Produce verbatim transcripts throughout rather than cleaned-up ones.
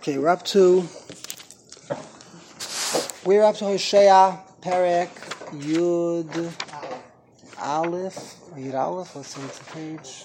Okay, we're up to we're up to Hosea Perek Yud Aleph. Yud Aleph. Let's see the page.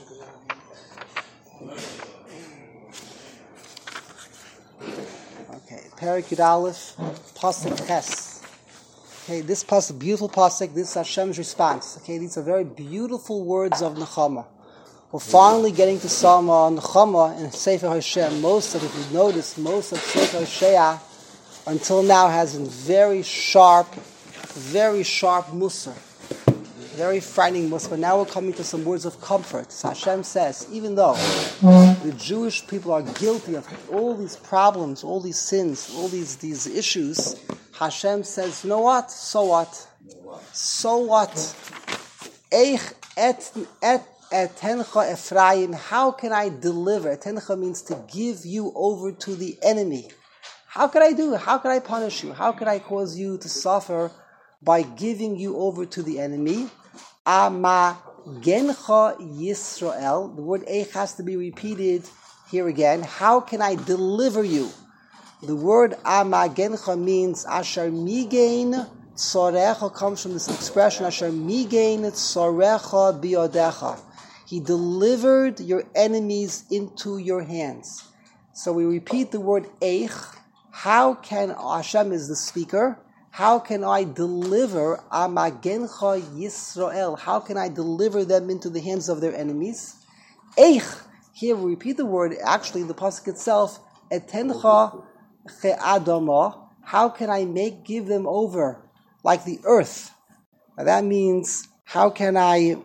Okay, Perek Yud Aleph, Pasuk Ches. Okay, this pasuk, beautiful pasuk. This is Hashem's response. Okay, these are very beautiful words of Nechama. We're finally getting to some uh, Nechama in Sefer Hosea. Most of, if you notice, most of Sefer Hosea until now has been very sharp, very sharp Musar, very frightening Musar. But now we're coming to some words of comfort. So Hashem says, even though the Jewish people are guilty of all these problems, all these sins, all these, these issues, Hashem says, you know what? So what? So what? Eich et et Etencha Ephraim, how can I deliver? Etencha means to give you over to the enemy. How can I do it? How can I punish you? How can I cause you to suffer by giving you over to the enemy? Ama Gencha Yisrael. The word Eich has to be repeated here again. How can I deliver you? The word Ama Gencha means Asher Migain Tzorecha, comes from this expression Asher Migain Tzorecha Biodecha. He delivered your enemies into your hands. So we repeat the word Eich. How can, Hashem is the speaker, how can I deliver Amagencha Yisrael? How can I deliver them into the hands of their enemies? Eich. Here we repeat the word, actually the pasuk itself, Etencha Che'adama. How can I make, give them over like the earth? Now that means, how can I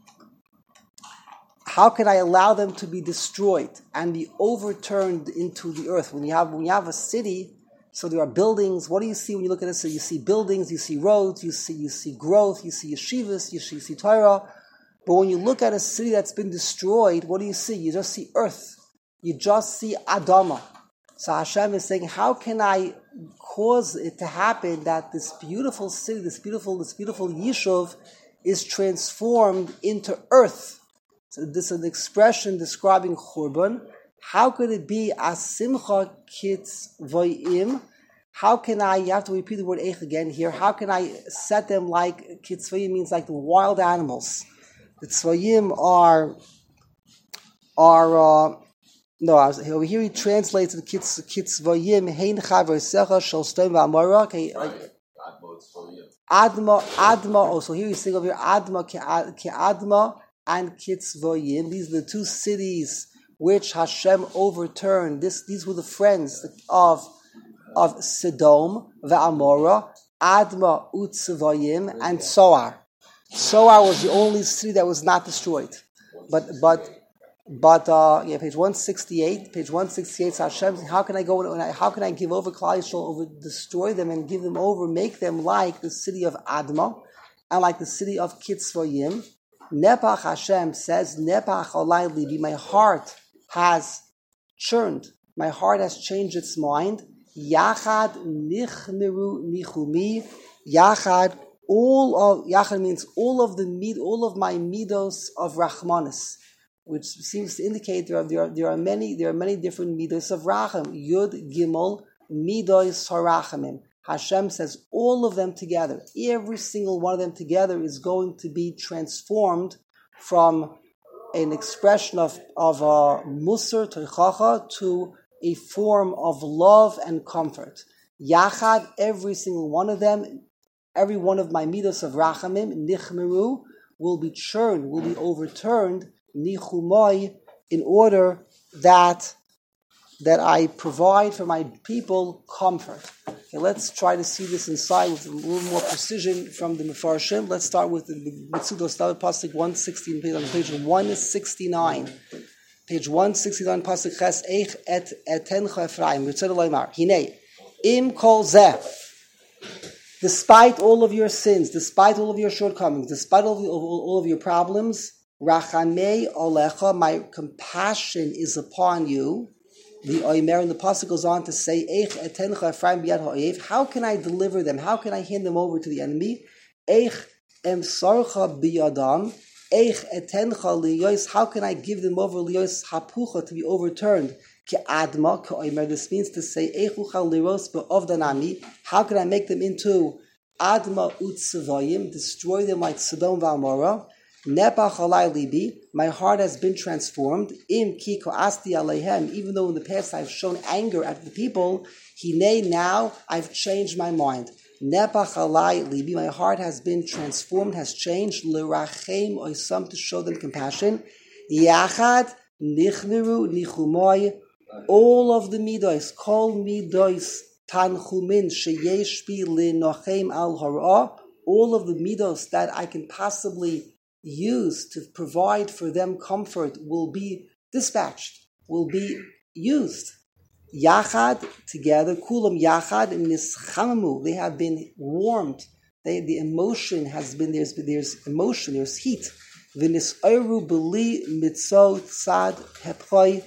How can I allow them to be destroyed and be overturned into the earth? When you have when you have a city, so there are buildings. What do you see when you look at it? So you see buildings, you see roads, you see you see growth, you see yeshivas, you see, you see Torah. But when you look at a city that's been destroyed, what do you see? You just see earth. You just see Adama. So Hashem is saying, how can I cause it to happen that this beautiful city, this beautiful, this beautiful Yishuv is transformed into earth? So this is an expression describing Churban. How could it be Asimcha Kitz Voyim? How can I, you have to repeat the word Eich again here, how can I set them like, Kitz Voyim means like the wild animals. The Tzvoyim are, are, uh, no, over here he translates the Kitz, Kitz Voyim, Hein Chavar Secha, Shal Stom V'Amora, okay, Adma, Adma, oh, so here he's saying over here, Adma, Ke Adma, and Kitzvoyim. These are the two cities which Hashem overturned. This, these were the friends of, of Sodom, Ve'amora, Adma, Utzvoyim, and Soar. Soar was the only city that was not destroyed. But, but, but, uh, yeah, page one sixty-eight, page one sixty-eight, so Hashem, how can I go, how can I give over Klal Yisrael, over, destroy them and give them over, make them like the city of Adma, and like the city of Kitzvoyim? Nepach Hashem says, Nepach Olai Libi, my heart has churned, my heart has changed its mind. Yachad Nichmeru Nichumi, Yachad, all of, Yachad means all of the mid, all of my midos of Rachmanis, which seems to indicate there are, there are, there are many, there are many different midos of Racham. Yud Gimel, midos Harachamim. Hashem says all of them together, every single one of them together is going to be transformed from an expression of, of uh, Musar, Torichacha, to a form of love and comfort. Yachad, every single one of them, every one of my midos of Rachamim, Nichmeru, will be churned, will be overturned, Nichumoi, in order that that I provide for my people comfort. Okay, let's try to see this inside with a little more precision from the Mefarshim. Let's start with the Mitzudos Dalet Pasuk one sixteen, on page one sixty-nine. Page one sixty-nine, Pasuk Ches, Eich et etencha Ephraim, Ritzad Eloymar, Hinei, im kol zeh, despite all of your sins, despite all of your shortcomings, despite all of, all, all of your problems, Rachamei Olecha, my compassion is upon you. The Oimer and the pasuk goes on to say, Eich etencha Ephraim biyad ha'oyev. How can I deliver them? How can I hand them over to the enemy? Eich emsarcha biyadam. Eich etencha liyos. How can I give them over liyos hapucha, to be overturned? Ke'adma, ke'omer. This means to say, Eichuchal liros be'ovdanami. How can I make them into adma utzavayim, destroy them like Sodom v'Amorah? Nepach alai libi, my heart has been transformed. Im ki ko'asti aleihem, even though in the past I've shown anger at the people, hinei, now I've changed my mind. Nepach alai libi, my heart has been transformed, has changed. L'rachem oisam, to show them compassion. Yachad nichneru nichumoy, all of the midos, kol midos tanchumin sheyesh bi linochem al hara, all of the midos that I can possibly use to provide for them comfort will be dispatched, will be used. Yachad, together, kulam yachad nischamamu, they have been warmed. They, the emotion has been, there's, there's emotion, there's heat. V'nisayru b'li mitzot tzad hepchoi,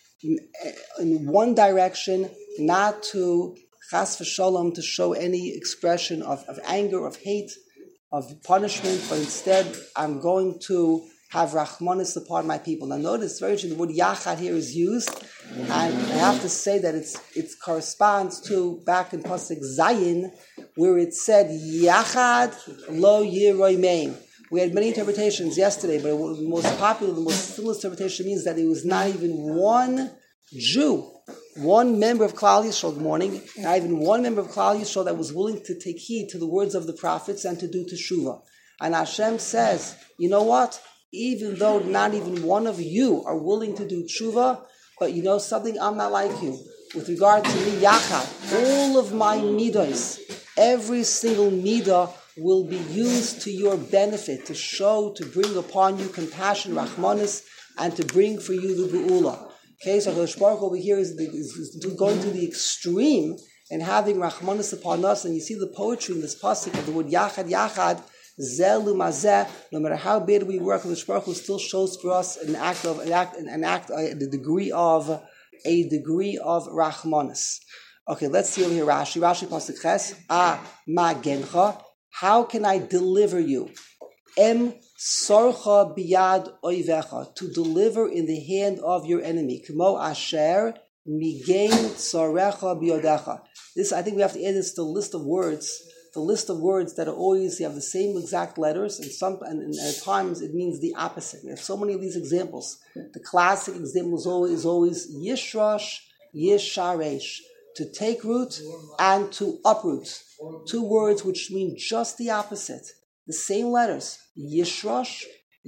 in one direction, not to chas v'shalom, to show any expression of, of anger, of hate, of punishment, but instead I'm going to have rachmanis upon my people. Now notice, very interesting, the word yachad here is used, and I have to say that it's it corresponds to back in Pasuk Zayin, where it said yachad lo yiroimein. We had many interpretations yesterday, but the most popular, the most simplest interpretation means that it was not even one Jew, one member of Klal Yisrael, good morning, not even one member of Klal Yisrael that was willing to take heed to the words of the prophets and to do teshuvah. And Hashem says, you know what? Even though not even one of you are willing to do teshuvah, but you know something, I'm not like you. With regard to me, Yachad, all of my midos, every single midah will be used to your benefit, to show, to bring upon you compassion, rachmanis, and to bring for you the geula. Okay, so HaKadosh Baruch Hu over here is, is, is going to the extreme and having rachmanis upon us, and you see the poetry in this pasuk of the word yachad, yachad, zeh lumazeh. No matter how bad we work, HaKadosh Baruch Hu still shows for us an act of an act, an act, uh, the degree of a degree of rachmanis. Okay, let's see over here. Rashi, Rashi pasuk ches. Ah, ma gencha. How can I deliver you? Em sorcha biyad oivecha, to deliver in the hand of your enemy. Kmo asher migain tzarecha biyodecha. This, I think we have to add this to the list of words. The list of words that are always, you have the same exact letters, and some, and, and at times it means the opposite. We have so many of these examples. The classic example is always, is always yishrash, yisharesh, to take root and to uproot. Two words which mean just the opposite. The same letters. Yishrash,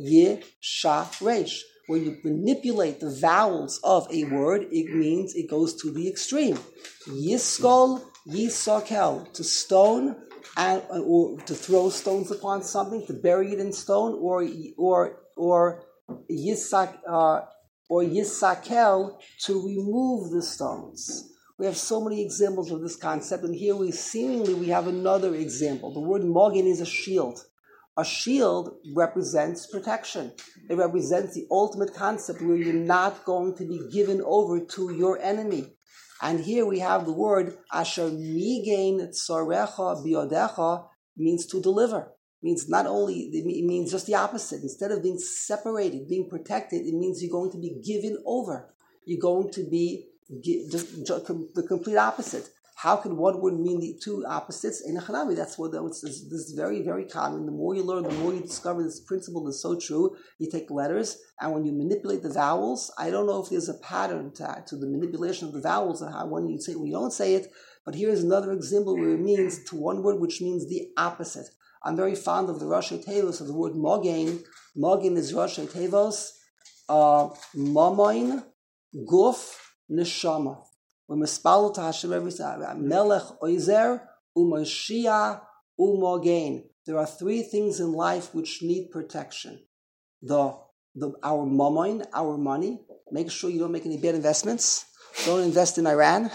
yisharesh. When you manipulate the vowels of a word, it means it goes to the extreme. Yiskol, yisakel, to stone, and or to throw stones upon something, to bury it in stone, or or or yisak uh, or yisakel, to remove the stones. We have so many examples of this concept, and here we seemingly we have another example. The word mogen is a shield. A shield represents protection. It represents the ultimate concept where you're not going to be given over to your enemy. And here we have the word asher migain tzarecha biyodecha, means to deliver. It means not only, it means just the opposite. Instead of being separated, being protected, it means you're going to be given over. You're going to be just the complete opposite. How can one word mean the two opposites? In a Hanabi, that's what this is very, very common. The more you learn, the more you discover this principle is so true. You take letters, and when you manipulate the vowels, I don't know if there's a pattern to, to the manipulation of the vowels and how when you say when you don't say it. But here's another example where it means to one word which means the opposite. I'm very fond of the Rashi Tevos of the word mogen. Mogen is Rashi Tevos, uh, mamoin, guf, neshama. When Mispalo to Hashem every time, Melech Oizer, Umoshia, Umogain. There are three things in life which need protection. The, the our mammon, our money. Make sure you don't make any bad investments. Don't invest in Iran.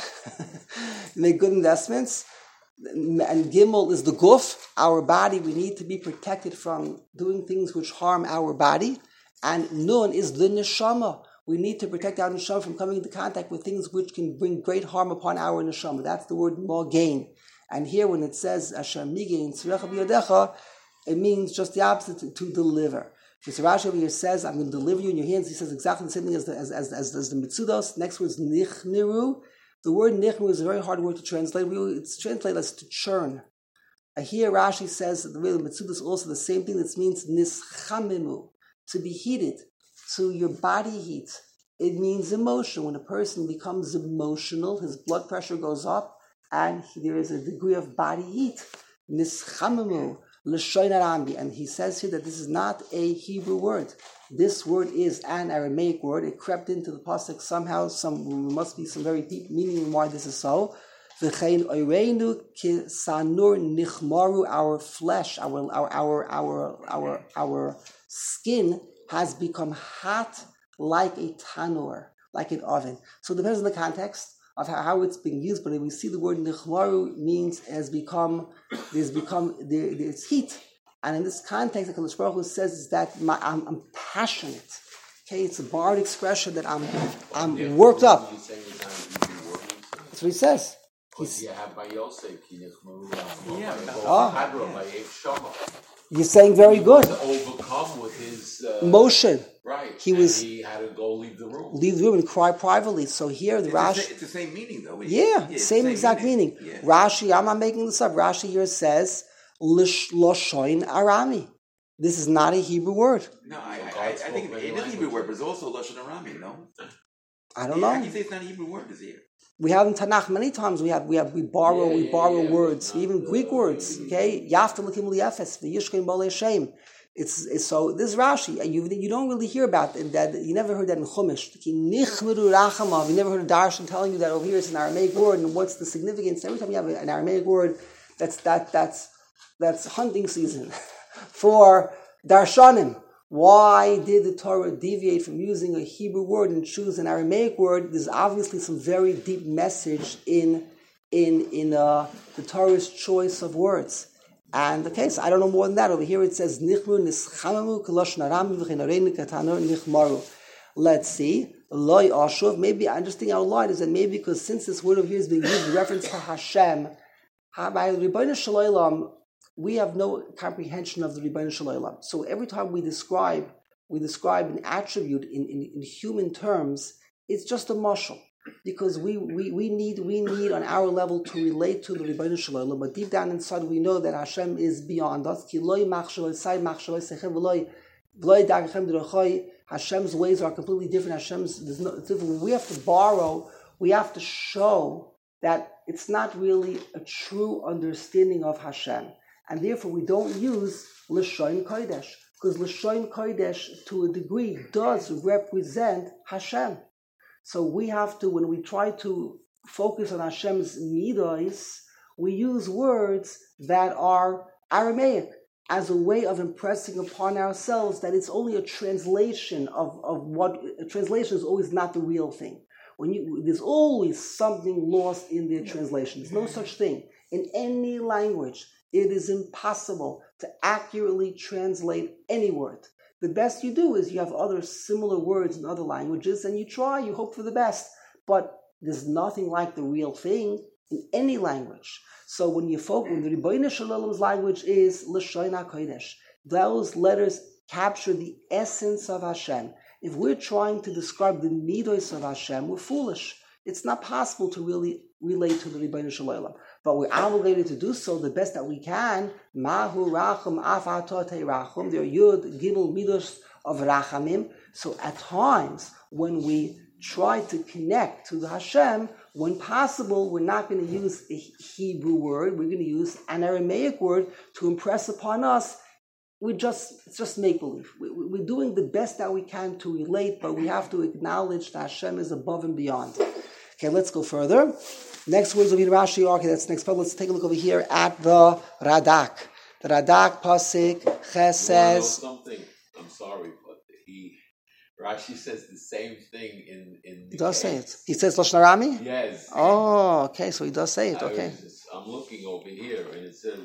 Make good investments. And Gimel is the guf, our body. We need to be protected from doing things which harm our body. And Nun is the neshama. We need to protect our neshama from coming into contact with things which can bring great harm upon our neshama. That's the word mogain. And here when it says asher migain tzarecha biyodecha, it means just the opposite, to, to deliver. Mister Rashi over here says, I'm going to deliver you in your hands. He says exactly the same thing as the, as, as, as, as the Mitzudos. Next word is nichniru. The word nichniru is a very hard word to translate. It's translated as to churn. Uh, here Rashi says that the Mitzudos is also the same thing. That means nischamimu, to be heated, to your body heat. It means emotion. When a person becomes emotional, his blood pressure goes up, and there is a degree of body heat. Nischamimu. And he says here that this is not a Hebrew word. This word is an Aramaic word. It crept into the pasuk somehow. Some must be some very deep meaning in why this is so. Our flesh, our our our our our our skin has become hot like a tanur, like an oven. So it depends on the context of how, how it's being used, but if we see the word nichmaru means has become, there's become, there, there's heat. And in this context, the Kadosh Baruch Hu says is that my, I'm, I'm passionate. Okay, it's a barred expression that I'm I'm worked up. That's what he says. He's, yeah. Oh. You're saying very good. To overcome with his uh, motion. Right. He and was he had to go leave the room. Leave the room and cry privately. So here the it's Rashi. The same, it's the same meaning though. Yeah, yeah same, same exact meaning. meaning. Yeah. Rashi, I'm not making this up. Rashi here says Loshoin Arami. This is not a Hebrew word. No, I, I, I, I think it is a Hebrew word, but it's also Loshoin Arami, no? I don't yeah, know. How can you say it's not a Hebrew word? Is it? We have in Tanakh many times. We have we have we borrow yeah, we borrow yeah, words, yeah. even Greek words. Okay, Yafta l'kim liyefes v'yishkein b'alei shem. It's, it's so this is Rashi. You you don't really hear about it, that. You never heard that in Chumash. You never heard a darshan telling you that over here it's an Aramaic word, and what's the significance? Every time you have an Aramaic word, that's that that's that's hunting season for darshanim. Why did the Torah deviate from using a Hebrew word and choose an Aramaic word? There's obviously some very deep message in in in uh, the Torah's choice of words. And okay, so I don't know more than that. Over here it says nichmu nischamamu kolosh narami v'chinarenu katanur nichmaru. Let's see. Loi ashuv. Maybe I'm just thinking out loud is that maybe because since this word over here is being used in reference to Hashem, by Rebbeinu Shalom, we have no comprehension of the Rebbeinu Shalom. So every time we describe we describe an attribute in, in, in human terms, it's just a mashal. Because we, we, we need we need on our level to relate to the Rebbeinu Shalom, but deep down inside we know that Hashem is beyond us. Hashem's ways are completely different. Hashem's there's no different. We have to borrow. We have to show that it's not really a true understanding of Hashem, and therefore we don't use L'Shoin Kodesh, because L'Shoin Kodesh to a degree does represent Hashem. So we have to, when we try to focus on Hashem's midos, we use words that are Aramaic as a way of impressing upon ourselves that it's only a translation of, of what, a translation is always not the real thing. When you, there's always something lost in their translation. There's no such thing. In any language, it is impossible to accurately translate any word. The best you do is you have other similar words in other languages and you try, you hope for the best. But there's nothing like the real thing in any language. So when you focus, when the Rebbeinu Shalom's language is L'Shoin HaKodesh, those letters capture the essence of Hashem. If we're trying to describe the midos of Hashem, we're foolish. It's not possible to really relate to the Rebbeinu Shalom. But we're obligated to do so the best that we can. Mahu rachum afatotei rachum. There are yud gimel midos of rachamim. So at times when we try to connect to the Hashem, when possible, we're not going to use a Hebrew word. We're going to use an Aramaic word to impress upon us. We just it's just make believe. We, we're doing the best that we can to relate, but we have to acknowledge that Hashem is above and beyond. Okay, let's go further. Next words will be the Rashi. Okay, that's next part. Let's take a look over here at the Radak. The Radak Pasik Ches says something. I'm sorry, but he Rashi says the same thing in in. He does case. say it. He says Lashon Arami? Yes. Oh, okay. So he does say it. Okay. Just, I'm looking over here, and it says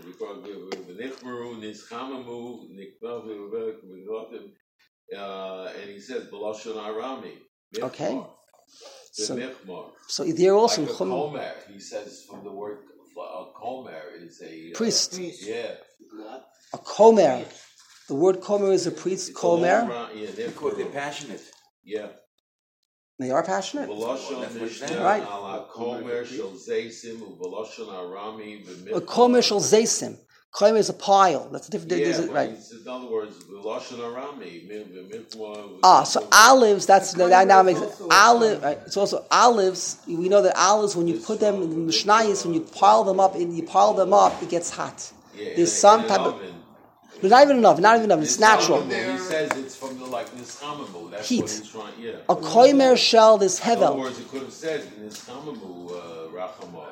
uh, and he says Lashon Arami. Okay. So, so there also like a komer, he says from the word a komer is a priest. Uh, yeah, a komer. The word komer is a priest. It's a Komer. long round- Yeah, they're Because they're passionate. Yeah. They are passionate. V'loshon That's what it's Mishnah right. ala komer shel zeisim u'v'loshon arami A v'mifmar. komer shel zeisim. Komer is a pile. That's a different. Yeah, there's a- but right. it's- in other words, v'loshon arami v'mifmar. Ah, so olives. That's The that now komer is makes also- olive. Right, it's also olives. We know that olives, when you put them in the mishnayos, when you pile them up, and you pile them up, it gets hot. Yeah, There's in- some in an type of. oven. But not even enough. Not even enough. It's natural. He says it's from the like nischamamu. That's Heat. what he's trying. Yeah. A komer shell is In other hevel. words, it could have said nischamamu uh, rachamah.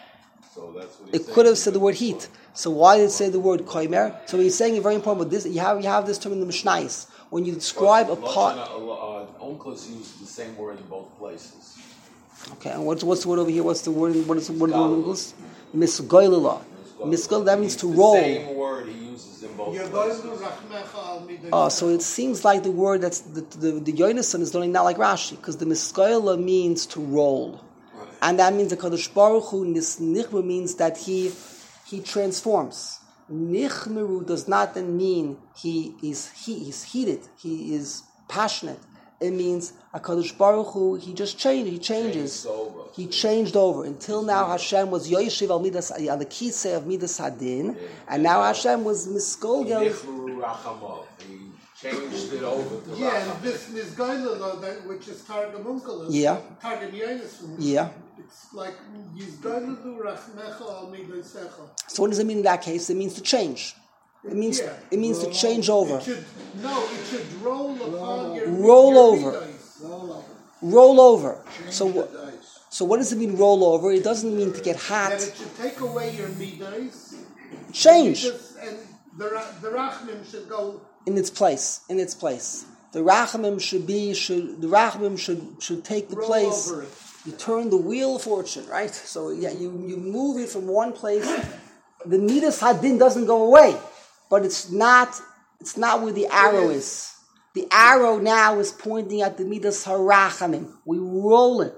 So that's what. He's It saying. could have said the word heat. So why did it say the word komer? So he's saying it very important. But this, you have you have this term in the mishnayos when you describe a pot. Onkelos used the same word in both places. Okay, and what's what's the word over here? What's the word? What is the word in English? Misgoylula. Misgoy. That means to The roll. same word he uses in both places. Oh, so it seems like the word that's the the, the Yonason is learning not like Rashi, because the Misgoyla means to roll, and that means the Kadosh Baruch Hu Nichmeru means that he he transforms. Nichmeru does not then mean he is he is heated, he is passionate. It means HaKadosh Baruch Hu, he just changed, he changes. Changed over. He changed over. Until now, Hashem was Yoyeshiv al Midas, on the Kisei of Midas Hadin, and now Hashem was Miskolgel. Nichmeru rachamah. He changed it over to Yeah, and rachamah. this Nizgaila, that which is Targum Unkelos. Yeah. Targum Yonis. Yeah. It's like Yizgaila du Rachmecha al Midaisecha. So what does it mean in that case? It means to change. It means Yeah. it means to change over. It should, no, it should roll upon your Roll your over. midais. Roll over. So what? So what does it mean roll over? It doesn't mean to get hot. That it should take away your midais. Change Midas, and the, ra- the Rachmim should go. in its place. In its place. The rachamim should be should the rachamim should should take the Roll place. over it. You turn the wheel of fortune, right? So yeah, you, you move it from one place. The midas hadin doesn't go away, but it's not it's not where the arrow is. The arrow now is pointing at the midas harachamim. We roll it.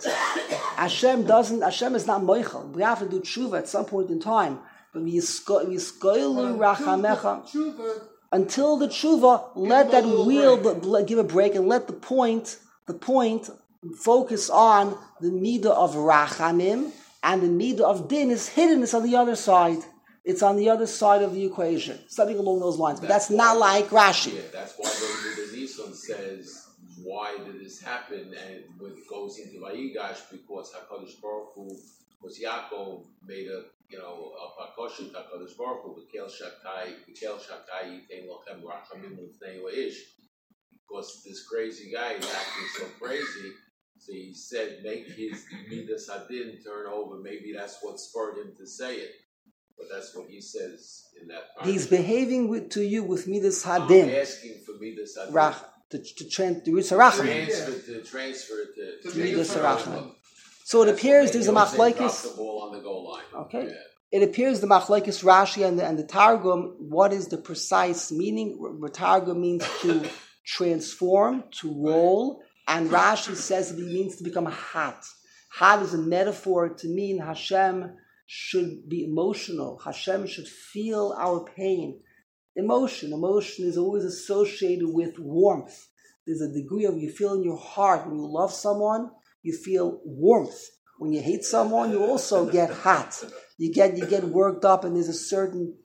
Hashem doesn't. Hashem is not moichel. We have to do tshuva at some point in time. But we yiskoilu rachamecha. Tshuva, Until the tshuva, let that a little wheel break. the, let- give a break and let the point, the point, focus on the midah of rachamim, and the midah of din is hidden. It's on the other side. It's on the other side of the equation. Something along those lines. But that's, That's not why- like Rashi. Yeah, that's why the Nisan says, why did this happen? And when it goes into Vayigash, because HaKadosh Baruch Hu, because Yaakov made a, you know, a pakoshet HaKadosh Baruch Hu, V'kel Shakai, V'kel Shakai Yitain Lochem Rachamim L'fnei La'ish, because this crazy guy is acting so crazy, so he said, make his Midas Hadin turn over. Maybe that's what spurred him to say it. But that's what he says in that part. He's behaving with, to you with midas I'm hadin, asking for Midas Hadin. rach, to to tran to reach rachamim. Transfer to transfer it to, To to Midas Midas harachamim. So it That's appears what there's a made Yosef drop machlekes. the ball on the goal line. Okay. Yeah. It appears the machlekes Rashi and the, and the Targum. What is the precise meaning? R- Targum means to transform, to roll, and Rashi says it means to become hot. Hot is a metaphor to mean Hashem should be emotional. Hashem should feel our pain. Emotion. Emotion is always associated with warmth. There's a degree of you feel in your heart when you love someone, you feel warmth. When you hate someone, you also get hot. You get you get worked up, and there's a certain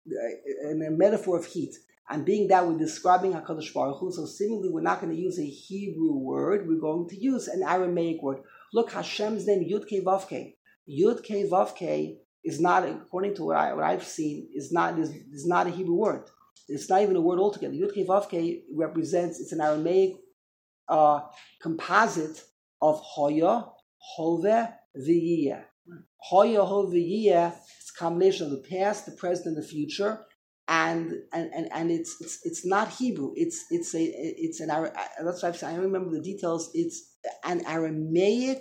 uh, a metaphor of heat. And being that we're describing HaKadosh Baruch Hu, so seemingly we're not going to use a Hebrew word, we're going to use an Aramaic word. Look, Hashem's name, Yud Kei Vav Kei. Yud Kei Vav Kei is not, according to what, I, what I've seen, is not is, is not a Hebrew word. It's not even a word altogether. Yud Kei Vav Kei represents, it's an Aramaic uh, composite of Hoya, Hove, V'yiyeh. Hoya, Hove, V'yiyeh is a combination of the past, the present, and the future. And and, and, and it's, it's it's not Hebrew. It's it's a it's an Ara- that's what I've said. I don't remember the details. It's an Aramaic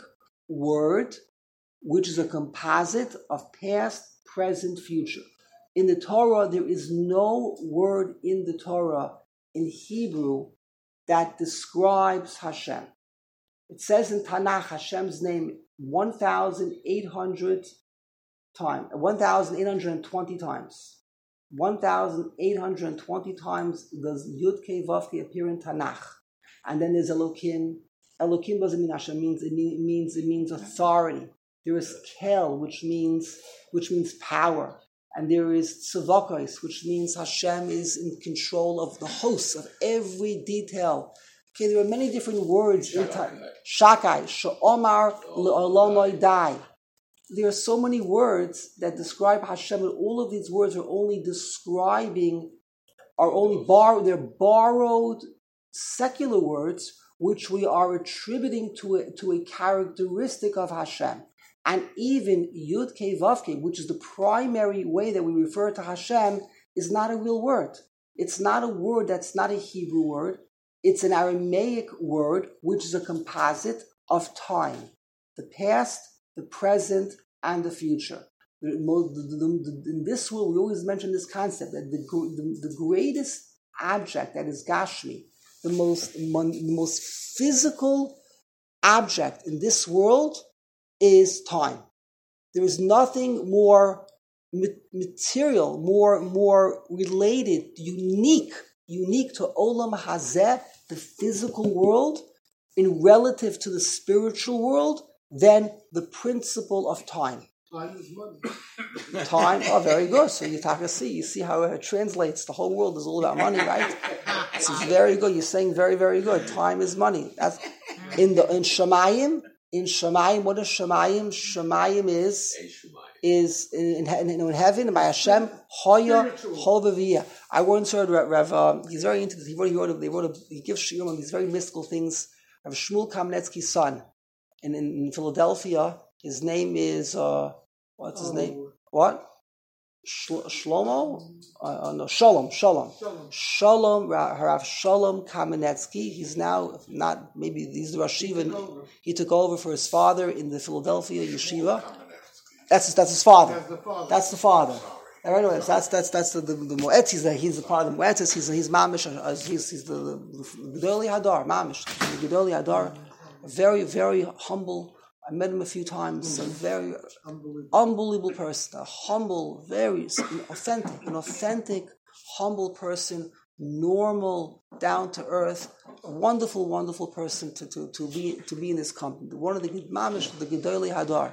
word, which is a composite of past, present, future. In the Torah, there is no word in the Torah in Hebrew that describes Hashem. It says in Tanakh Hashem's name one thousand eight hundred times, one thousand eight hundred twenty times. one thousand eight hundred twenty times does Yud Kei Vav Kei appear in Tanakh. And then there's Elokim. Elokim doesn't mean Hashem, means it means it means authority. There is Kel, which means which means power. And there is Tzavakos, which means Hashem is in control of the hosts, of every detail. Okay, there are many different words. Shakai, Sha'omar Le'olomoi Dai. There are so many words that describe Hashem, and all of these words are only describing, are only borrowed, they're borrowed secular words, which we are attributing to a, to a characteristic of Hashem. And even Yud Kei Vav Kei, which is the primary way that we refer to Hashem, is not a real word. It's not a word that's not a Hebrew word. It's an Aramaic word, which is a composite of time. The past, the present, and the future. In this world, we always mention this concept that the, the, the greatest object that is Gashmi, the most, the most physical object in this world is time. There is nothing more material, more, more related, unique, unique to Olam Hazeh, the physical world, in relative to the spiritual world, than the principle of time. Time is money. Time, oh, very good. So you talk to see, you see how it translates. The whole world is all about money, right? This is very good. You're saying very, very good. Time is money. That's in the in Shemayim. In Shemayim, what is Shemayim? Shemayim is is in, in, in heaven by Hashem. Hoya Hovaviyah. I once heard Rav. Uh, he's very into this. He wrote. He wrote. A, they wrote. A, he gives shiurim these very mystical things. Rav Shmuel Kamenetsky's son, in, in in Philadelphia. His name is uh, what's his oh. name? What? Shlo- Shlomo? Uh, uh, no, Shalom. Shalom. Shalom. Shalom. Rav Shalom Kamenetsky. He's now not maybe he's the Rosh Yeshiva. He took over for his father in the Philadelphia yeshiva. That's that's his father. That's the father. That's the father. Anyway, that's that's that's the the, the Moetz. He's the, he's the part of the Moetz. He's he's Mamish. Uh, he's he's the, the Gedolei Hadar Mamish. The Gedolei Hadar. Very very humble. I met him a few times. A very unbelievable, unbelievable person. A humble, very authentic, an authentic, humble person. Normal, down to earth. A wonderful, wonderful person to, to, to be to be in this company. One of the Mamish, the Gedolei Hadar.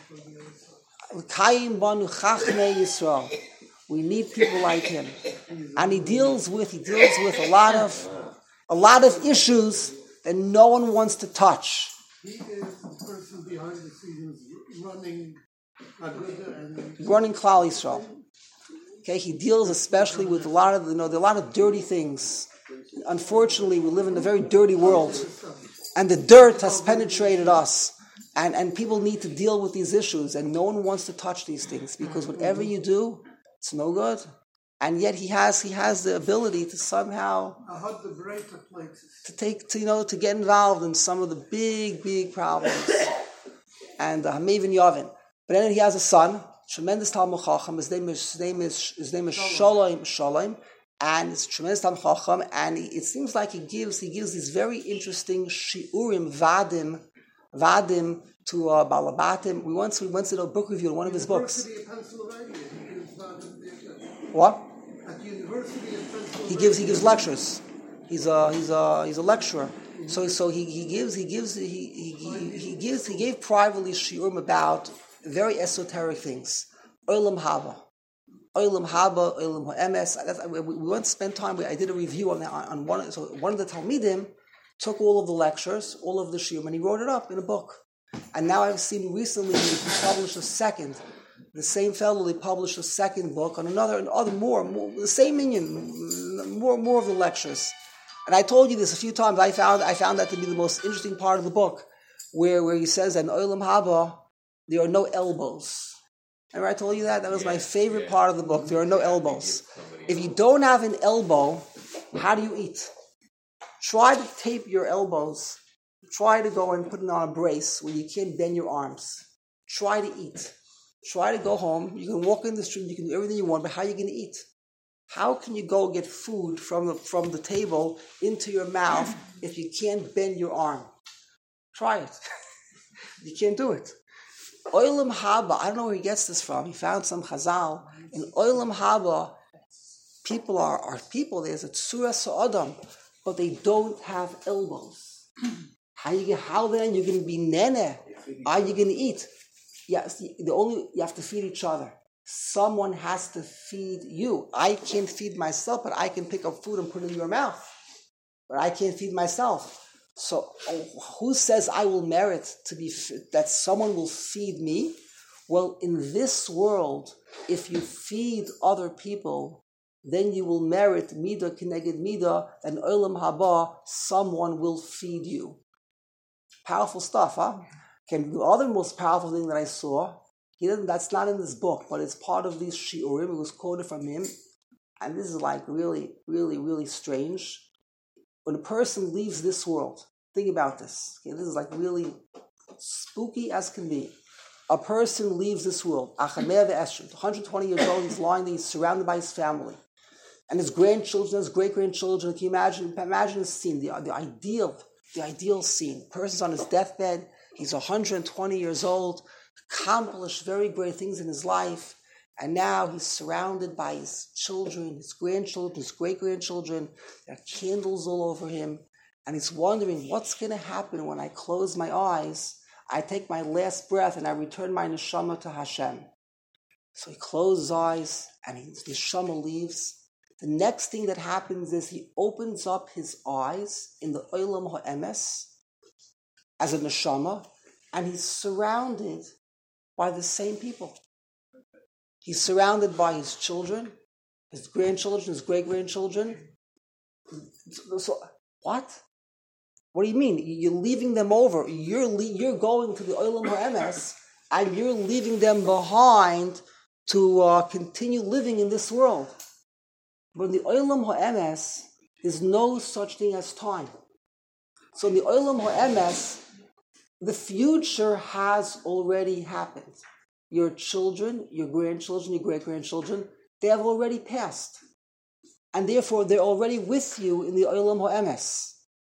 We need people like him, and he deals with he deals with a lot of a lot of issues that no one wants to touch. He is the person behind the scenes running Aguda and running Klal Yisrael. Okay, he deals especially with a lot of you know there are a lot of dirty things. Unfortunately, we live in a very dirty world, and the dirt has penetrated us. And and people need to deal with these issues, and no one wants to touch these things because whatever you do, it's no good. And yet he has he has the ability to somehow to take to you know to get involved in some of the big big problems. And uh, Hamevin Yavin, but then he has a son, tremendous Talmud Chacham. His name is his name is his name is Shalom Shalom, and it's tremendous Talmud Chacham. And he, it seems like he gives he gives these very interesting shiurim vadim. Vadim to uh, Balabatim. We once we once did a book review in one of his books. What? At the University of Pennsylvania. He gives he gives lectures. He's a he's a he's a lecturer. So so he, he gives he gives he, he, he, he gives he gave privately shiurim about very esoteric things. Olam Haba, Olam Haba, Olam Ha'emes. We, we once spent time. I did a review on that on one. So one of the Talmidim took all of the lectures, all of the shiurim, and he wrote it up in a book. And now I've seen recently he published a second. The same fellow, he published a second book on another, and other more, more the same minion, more more of the lectures. And I told you this a few times. I found I found that to be the most interesting part of the book, where where he says that in Olam Haba there are no elbows. Remember I told you that? That was yeah, my favorite yeah. part of the book. There are no elbows. If you don't have an elbow, how do you eat? Try to tape your elbows. Try to go and put it on a brace where you can't bend your arms. Try to eat. Try to go home. You can walk in the street. You can do everything you want, but how are you going to eat? How can you go get food from the, from the table into your mouth if you can't bend your arm? Try it. You can't do it. Olam Haba, I don't know where he gets this from. He found some Chazal. In Olam Haba, People are, are people. There's a tzura sa'adam, but they don't have elbows. How you how then you're going to be nene? Are you going to eat? Yes, the only you have to feed each other. Someone has to feed you. I can't feed myself, but I can pick up food and put it in your mouth. But I can't feed myself. So who says I will merit to be that someone will feed me? Well, in this world, if you feed other people, then you will merit midah kineged midah, and olam haba, someone will feed you. Powerful stuff, huh? Okay, the other most powerful thing that I saw, he didn't, that's not in this book, but it's part of these shiurim. It was quoted from him, and this is like really, really, really strange. When a person leaves this world, think about this. Okay, this is like really spooky as can be. A person leaves this world, one hundred twenty years old, he's lying there, he's surrounded by his family. And his grandchildren, his great-grandchildren. Can you imagine, imagine the scene, the, the ideal, the ideal scene. The person's on his deathbed, he's one hundred twenty years old, accomplished very great things in his life, and now he's surrounded by his children, his grandchildren, his great-grandchildren. There are candles all over him, and he's wondering, what's going to happen when I close my eyes, I take my last breath, and I return my neshama to Hashem. So he closes his eyes, and his neshama leaves. The next thing that happens is he opens up his eyes in the Olam HaEmes as a neshama, and he's surrounded by the same people. He's surrounded by his children, his grandchildren, his great-grandchildren. So, what? What do you mean? You're leaving them over. You're le- you're going to the Olam HaEmes, and you're leaving them behind to uh, continue living in this world. But in the Olam HaEmes, there's no such thing as time. So in the Olam HaEmes, the future has already happened. Your children, your grandchildren, your great-grandchildren, they have already passed. And therefore, they're already with you in the Olam HaEmes.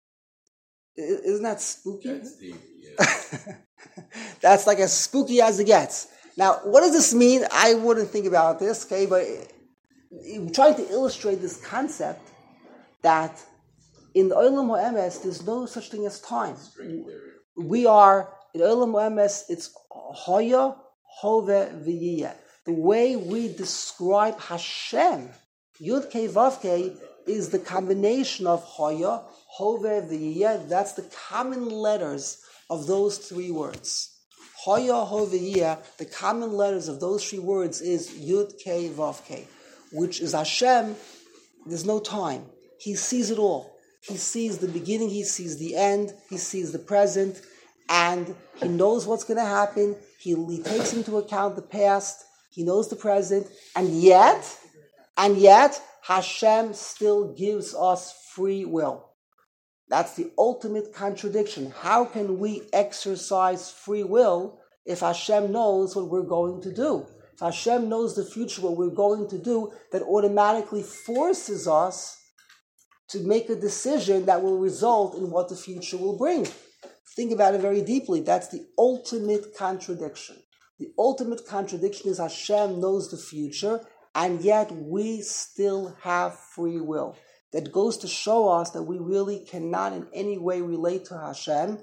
Isn't that spooky? That's deep, yeah. That's like as spooky as it gets. Now, what does this mean? I wouldn't think about this, okay, but I'm trying to illustrate this concept that in the Olam HaEmes, there's no such thing as time. We are, in Olam HaEmes, it's Hoya, Hove, V'yiyeh. The way we describe Hashem, Yud Kei Vav Kei, is the combination of Hoya, Hove, V'yiyeh. That's the common letters of those three words. Hoya, Hove, V'yiyeh, the common letters of those three words is Yud Kei Vav Kei, which is Hashem. There's no time. He sees it all. He sees the beginning, he sees the end, he sees the present, and he knows what's going to happen. He, he takes into account the past, he knows the present, and yet, and yet, Hashem still gives us free will. That's the ultimate contradiction. How can we exercise free will if Hashem knows what we're going to do? If Hashem knows the future, what we're going to do, that automatically forces us to make a decision that will result in what the future will bring. Think about it very deeply. That's the ultimate contradiction. The ultimate contradiction is Hashem knows the future, and yet we still have free will. That goes to show us that we really cannot in any way relate to Hashem.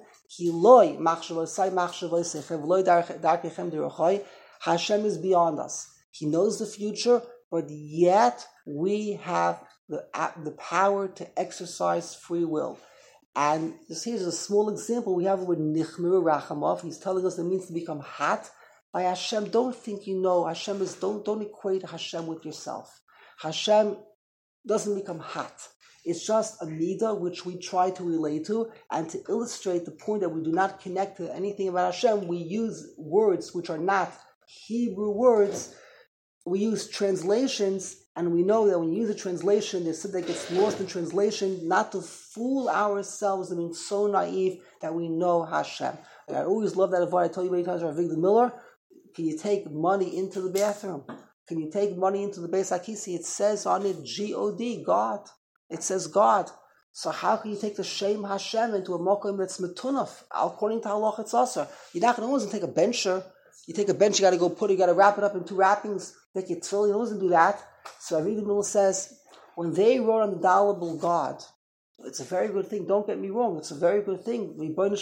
Hashem is beyond us. He knows the future, but yet we have the, uh, the power to exercise free will. And this here's a small example. We have with Nichmir Rachamov. He's telling us it means to become hot by Hashem. Don't think you know. Hashem is, don't, don't equate Hashem with yourself. Hashem doesn't become hot. It's just a midah which we try to relate to, and to illustrate the point that we do not connect to anything about Hashem, we use words which are not Hebrew words. We use translations, and we know that when you use a translation, there's something that gets lost in translation, not to fool ourselves and being so naive that we know Hashem. And I always love that advice I told you many times, Rav Victor Miller. Can you take money into the bathroom? Can you take money into the Beis HaKisi? It says on it G O D, God. It says God. So how can you take the Shem Hashem into a mokum that's metunaf? According to Halach, it's also. You're not going to take a bencher. You take a bench, you got to go put it, you got to wrap it up in two wrappings, make it tefillin. He doesn't do that. So Avigdor Miller says, when they wrote on the Dalable God, it's a very good thing, don't get me wrong, it's a very good thing,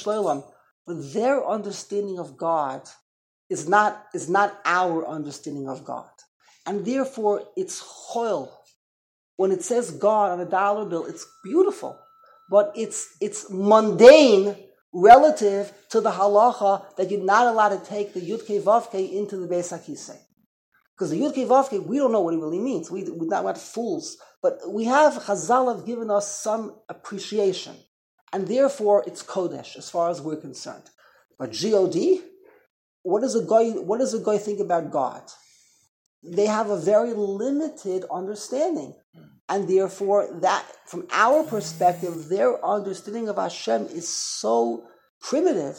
but their understanding of God is not, is not our understanding of God. And therefore, it's choil. When it says God on a dollar bill, it's beautiful, but it's it's mundane relative to the halacha that you're not allowed to take the Yud-Kei Vav-Kei into the Beis HaKisei. Because the Yud-Kei Vav-Kei, we don't know what it really means. We, we're not, we're not fools. But we have, Chazal have given us some appreciation. And therefore, it's Kodesh, as far as we're concerned. But G O D, what does a guy, what does a guy think about God? They have a very limited understanding. And therefore, that, from our perspective, their understanding of Hashem is so primitive.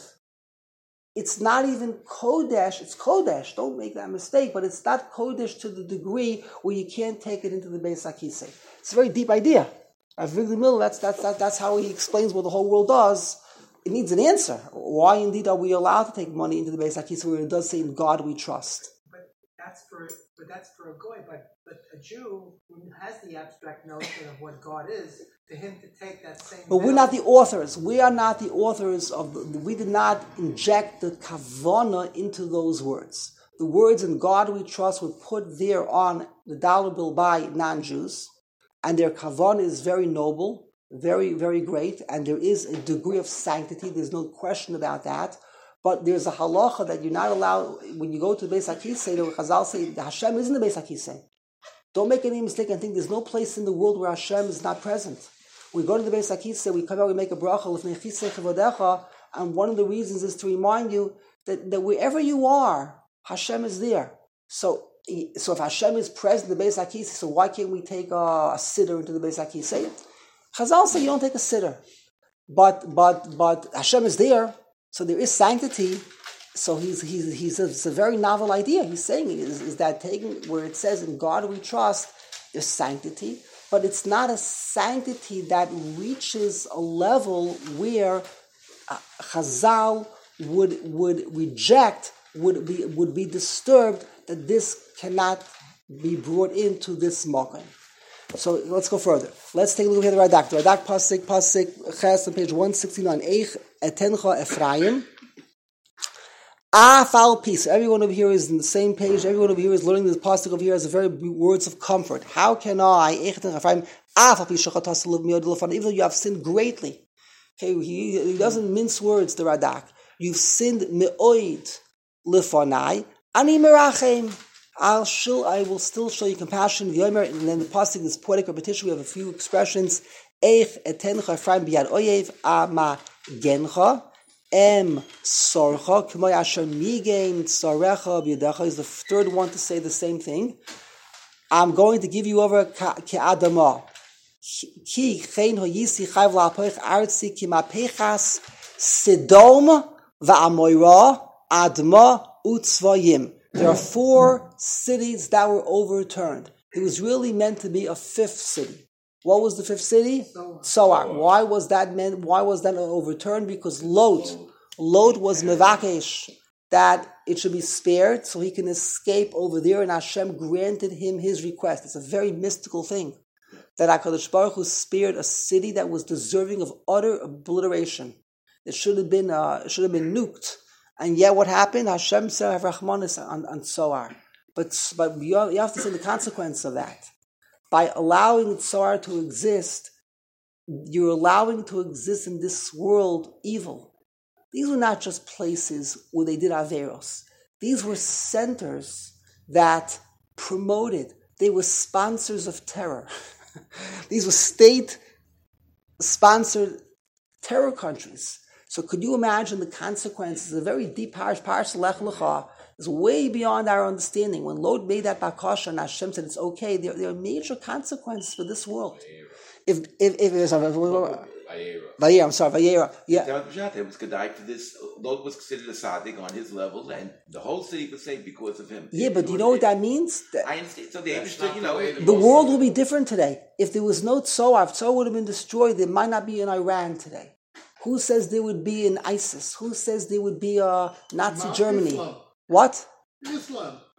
It's not even Kodesh. It's Kodesh. Don't make that mistake. But it's not Kodesh to the degree where you can't take it into the Beis HaKisei. It's a very deep idea. Avigdor Miller, that's, that's, that, that's how he explains what the whole world does. It needs an answer. Why indeed are we allowed to take money into the Beis HaKisei where it does say, in God we trust? But that's for, but that's for a goy. But, but a Jew who has the abstract notion of what God is, to him to take that same... But we're not the authors. We are not the authors of... The, we did not inject the kavana into those words. The words in God we trust were put there on the dollar bill by non-Jews, and their kavana is very noble, very, very great, and there is a degree of sanctity. There's no question about that. But there's a halacha that you're not allowed... When you go to the Beis HaKisei, the Chazal say, Hashem is in the Beis HaKisei. Don't make any mistake and think there's no place in the world where Hashem is not present. We go to the Beis HaKisei, we come out, we make a bracha, and one of the reasons is to remind you that, that wherever you are, Hashem is there. So, so if Hashem is present in the Beis HaKisei, so why can't we take a, a sitter into the Beis HaKisei? Chazal say you don't take a sitter, but but but Hashem is there, so there is sanctity. So he's he's he's a, it's a very novel idea. He's saying is, is that taking where it says in God we trust, there's sanctity. But it's not a sanctity that reaches a level where uh, Chazal would would reject, would be would be disturbed that this cannot be brought into this makom. So let's go further. Let's take a look at the Radak. The Radak Pasik Pasik Ches on page one sixty-nine. Eich etencha Ephraim. Afal peace. Everyone over here is in the same page. Everyone over here is learning this pasuk over here as a very words of comfort. How can I, even though you have sinned greatly? Okay, he, he doesn't mince words. The Radak, you've sinned me'oid lefanai ani merachem. I'll show, I will still show you compassion. And then the pasuk, this poetic repetition. We have a few expressions. Eich etencha Ephraim biyad oyev ama gencha. Em sorcha k'moy asher migein tzarecha b'yadecha is the third one to say the same thing. I'm going to give you over ke'adama. Ki chen hoyisi chayv la'apoich artzi ki mapechas Sidom va'amoira adma utzvayim. There are four cities that were overturned. It was really meant to be a fifth city. What was the fifth city? Soar. Why was that meant? Why was that overturned? Because Lot, Lot was mevakesh that it should be spared so he can escape over there, and Hashem granted him his request. It's a very mystical thing that HaKadosh Baruch Hu spared a city that was deserving of utter obliteration. It should have been, uh, it should have been nuked, and yet what happened? Hashem said, "Have Rachmanis on, on Soar." But but you have, you have to see the consequence of that. By allowing Tsar to exist, you're allowing to exist in this world evil. These were not just places where they did Averos. These were centers that promoted, they were sponsors of terror. These were state-sponsored terror countries. So could you imagine the consequences? A very deep parish, parish Lech Lecha, is way beyond our understanding. When Lot made that bakasha and Hashem said it's okay, there, there are major consequences for this world. If if if there's a Vayera, I'm sorry, Vayera. Yeah. It was Kedai for this. Lot was considered a tzaddik on his level, and the whole city was saved because of him. Yeah, but do you know what that means? That I understand. So they understood, you know, the, the world will be different today. If there was no Tzoar, if Tzoar would have been destroyed, there might not be in Iran today. Who says there would be in ISIS? Who says there would be a Nazi Mount Germany? Islam. What? Islam.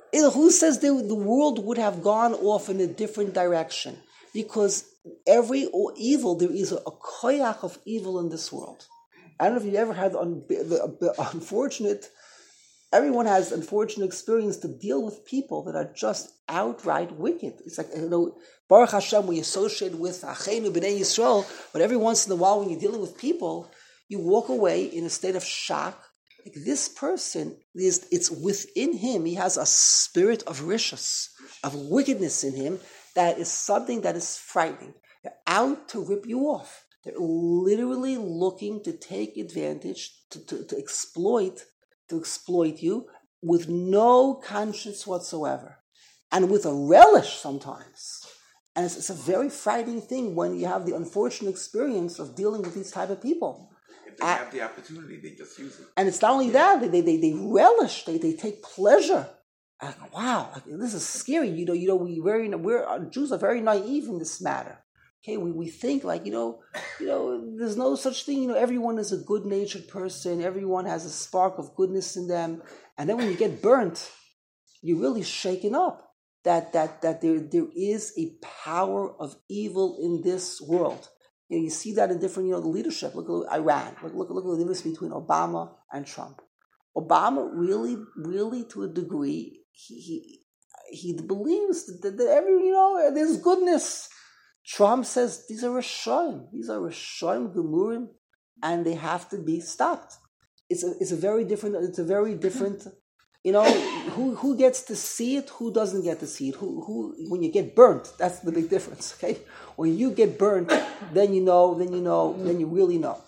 It, who says the, the world would have gone off in a different direction? Because every evil, there is a, a koyach of evil in this world. I don't know if you ever had the, the, the unfortunate, everyone has unfortunate experience to deal with people that are just outright wicked. It's like, you know, Baruch Hashem, we associate with Achenu B'nai Yisrael, but every once in a while when you're dealing with people, you walk away in a state of shock. Like this person, is, it's within him, he has a spirit of rishus, of wickedness in him, that is something that is frightening. They're out to rip you off. They're literally looking to take advantage, to, to, to exploit, to exploit you with no conscience whatsoever. And with a relish sometimes. And it's, it's a very frightening thing when you have the unfortunate experience of dealing with these type of people. If they have the opportunity, they just use it. And it's not only that, they they, they relish, they, they take pleasure. Like, wow, like, this is scary. You know, you know, we very we're Jews are very naive in this matter. Okay, we, we think like, you know, you know, there's no such thing, you know, everyone is a good-natured person, everyone has a spark of goodness in them. And then when you get burnt, you're really shaken up. That that that there there is a power of evil in this world. You know, you see that in different, you know, the leadership. Look at Iran. Look, look, look at the difference between Obama and Trump. Obama really, really, to a degree, he he, he believes that, that every, you know, there's goodness. Trump says these are Rishonim. These are Rishonim Gemurim, and they have to be stopped. It's a it's a very different. It's a very different. You know, who who gets to see it, who doesn't get to see it? Who who when you get burnt, that's the big difference, okay? When you get burnt, then you know, then you know, then you really know.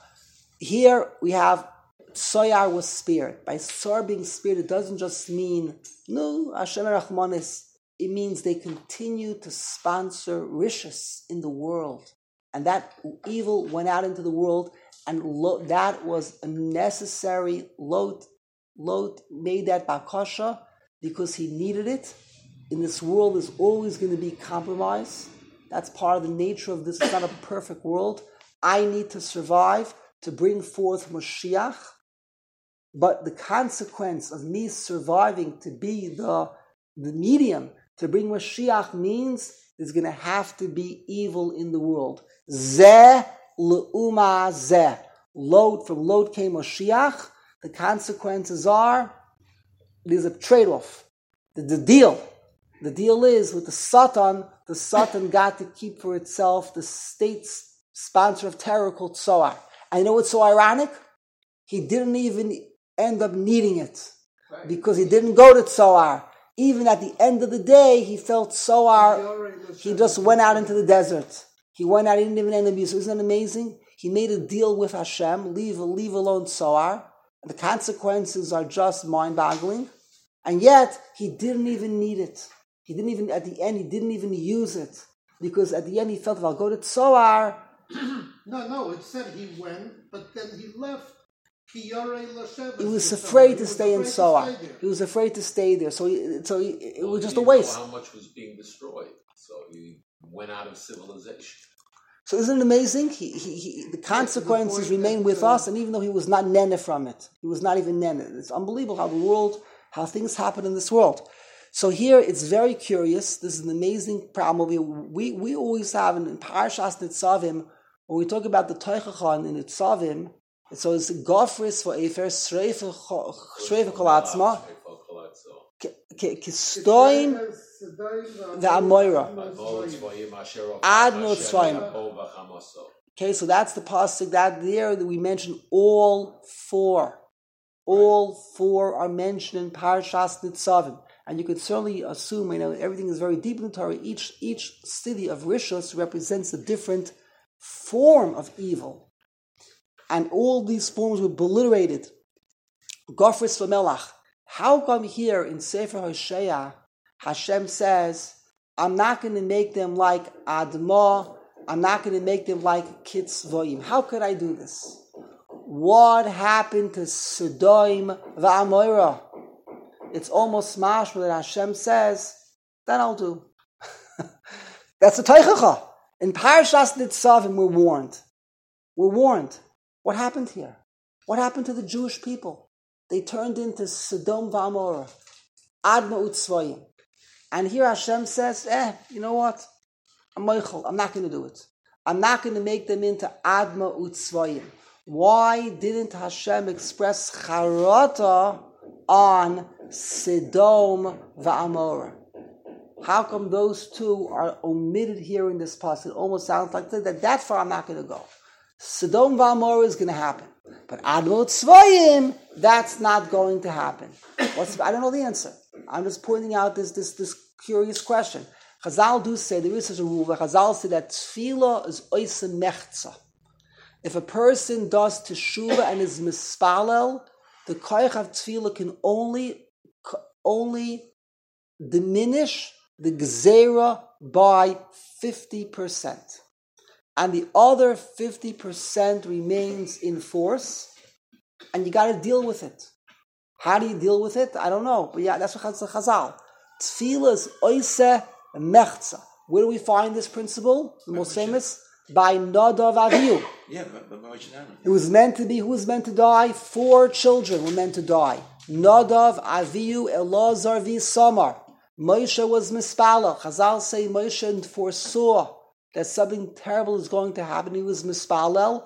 Here we have Tsoyar was spared. By Tsar being spared, it doesn't just mean, no, Hashem Rachmanis. It means they continue to sponsor rishus in the world. And that evil went out into the world, and lo, that was a necessary Lot. Lot made that bakasha because he needed it. In this world, there's always going to be compromise. That's part of the nature of this. It's not a perfect world. I need to survive to bring forth Mashiach. But the consequence of me surviving to be the, the medium to bring Mashiach means there's going to have to be evil in the world. Zeh le'uma zeh. Lot, from Lot came Mashiach. The consequences are, there's a trade-off. The, the deal. The deal is, with the Satan, the Satan got to keep for itself the state's sponsor of terror called Tzohar. And you know what's so ironic? He didn't even end up needing it. Right. Because he didn't go to Tzohar. Even at the end of the day, he felt Tzohar. He just went out into the desert. He went out, he didn't even end up using it. Isn't that amazing? He made a deal with Hashem, leave, leave alone Tzohar. The consequences are just mind-boggling, and yet he didn't even need it. He didn't even, at the end, he didn't even use it, because at the end he felt, if I'll go to Tzohar. No, no, it said he went, but then he left. He was afraid to stay in Tzohar. He was afraid to stay there, so he, so he, it was just a waste. How much was being destroyed? So he went out of civilization. So isn't it amazing? He, he, he, the consequences remain with us, and even though he was not nene from it, he was not even nene. It's unbelievable how the world, how things happen in this world. So here it's very curious. This is an amazing problem. We we, we always have in, in Parashas Nitzavim, when we talk about the Teichachon in Nitzavim, so it's Gofris for Efer Shreifa Kolatzma, Kistoim. The Amoira. Ad Notzvayim. Okay, so that's the pasuk that there that we mentioned. All four, all four are mentioned in Parashas Nitzavim, and you could certainly assume, you know, everything is very deep in the Torah. Each each city of Rishus represents a different form of evil, and all these forms were obliterated. Gofris v'melach. How come here in Sefer Hosea Hashem says, I'm not going to make them like Admah, I'm not going to make them like Kitzvoim. How could I do this? What happened to Sodom v'Amorah? It's almost mashma that Hashem says, that I'll do. That's a Teichacha. In Parashas Nitzavim, we're warned. We're warned. What happened here? What happened to the Jewish people? They turned into Sodom v'Amorah. Adma Utzvayim. And here Hashem says, eh, you know what? I'm Meichel. I'm not going to do it. I'm not going to make them into Adma Utzvayim. Why didn't Hashem express Charata on Sodom va'Amorah? How come those two are omitted here in this passage? It almost sounds like that. That far I'm not going to go. Sodom va'Amorah is going to happen. But Adma Utzvayim, that's not going to happen. What's, I don't know the answer. I'm just pointing out this, this, this curious question. Chazal do say, there is such a rule, but Chazal say that tefillah is oise mechza. If a person does teshuvah and is mispalel, the koyach of tefillah can only, only diminish the gzeira by fifty percent. And the other fifty percent remains in force, and you got to deal with it. How do you deal with it? I don't know. But yeah, that's what Chazal. Tefillah is oise mechza. Where do we find this principle? The most famous? By Nadav Avihu. Yeah, but, but, but it was meant to be, who was meant to die? Four children were meant to die. Nadav, Avihu, Elazar, V'Samar. Moshe was mispala. Chazal say Moshe foresaw that something terrible is going to happen. He was mispalel.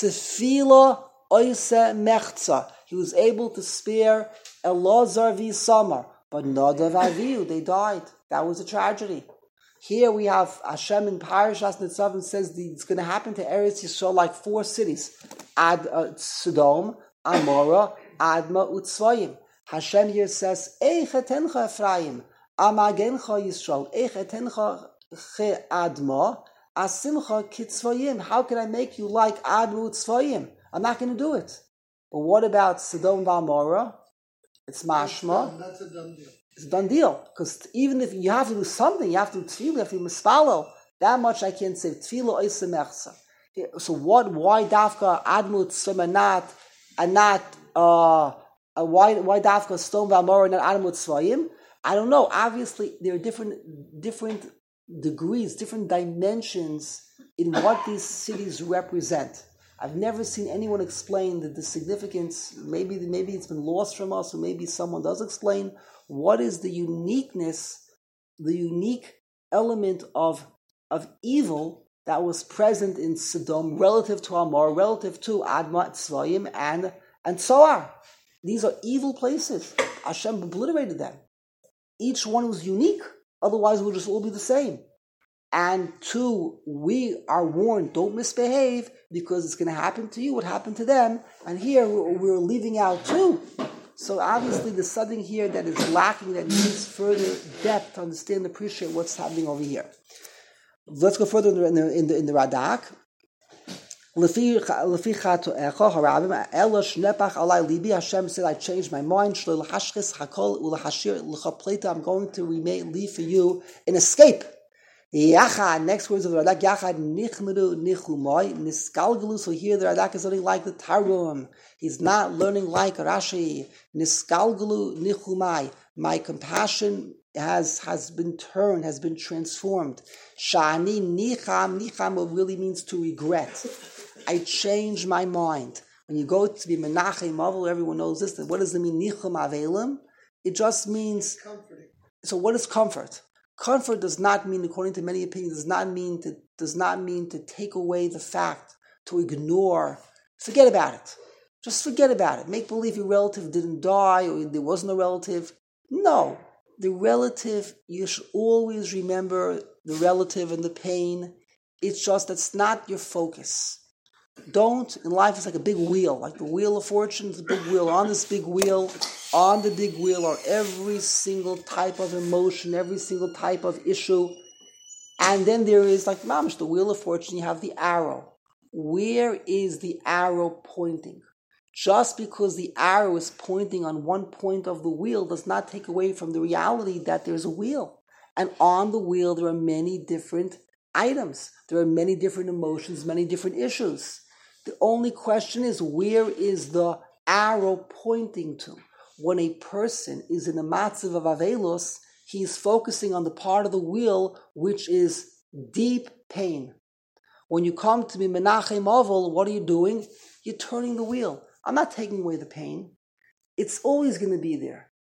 Tefillah oise mechza. He was able to spare Elazar V'Samar. But Nadav Avihu, they died. That was a tragedy. Here we have Hashem in Parashas Nitzavim says the, it's going to happen to Eretz Yisrael like four cities. Ad, uh, Sodom, Amorah, Adma, Utzvayim. Hashem here says, Eich etencha Ephraim, Amagencha Yisrael, Eich etencha che Adma, Asimcha Kitzvayim. How can I make you like Adma Utzvayim? I'm not going to do it. But what about Sodom v'Amorah? It's mashma. That's a done deal. It's a done deal. Because even if you have to do something, you have to do tefillah, you have to do mispalo. That much I can't say. Tefillah oise mechza. So what? Why dafka admut tzvim and not and not uh, why why dafka stone v'amorah and not admut tzvayim? I don't know. Obviously, there are different different degrees, different dimensions in what these cities represent. I've never seen anyone explain the, the significance. Maybe maybe it's been lost from us, or maybe someone does explain what is the uniqueness, the unique element of of evil that was present in Sodom relative to Amor, relative to Adma, Tzvayim, and and Tzoar. These are evil places. Hashem obliterated them. Each one was unique. Otherwise, we'll just all be the same. And two, we are warned, don't misbehave, because it's going to happen to you what happened to them. And here we're leaving out two. So obviously there's something here that is lacking, that needs further depth to understand and appreciate what's happening over here. Let's go further in the, in the, in the Radak. Hashem said, I changed my mind. I'm going to remain, leave for you an escape. Yachad, next words of the Radak, Yachad nichmeru nichumai niskalgalu. So here the Radak is learning like the Targum. He's not learning like Rashi. Niskalgalu nichumai. My compassion has has been turned, has been transformed. Shani nicham, nicham really means to regret. I changed my mind. When you go to be Menachem Avil, everyone knows this. What does it mean? Nichum avelim. It just means comforting. So what is comfort? Comfort does not mean, according to many opinions, does not mean to does not mean to take away the fact, to ignore. Forget about it. Just forget about it. Make believe your relative didn't die or there wasn't a relative. No. The relative, you should always remember the relative and the pain. It's just that's not your focus. Don't, in life it's like a big wheel, like the wheel of fortune is a big wheel. On this big wheel, on the big wheel are every single type of emotion, every single type of issue. And then there is, like mamish, the wheel of fortune, you have the arrow. Where is the arrow pointing? Just because the arrow is pointing on one point of the wheel does not take away from the reality that there's a wheel. And on the wheel there are many different items. There are many different emotions, many different issues. The only question is, where is the arrow pointing to? When a person is in a matzav of avelos, he is focusing on the part of the wheel which is deep pain. When you come to be Menachem Avil, what are you doing? You're turning the wheel. I'm not taking away the pain. It's always going to be there.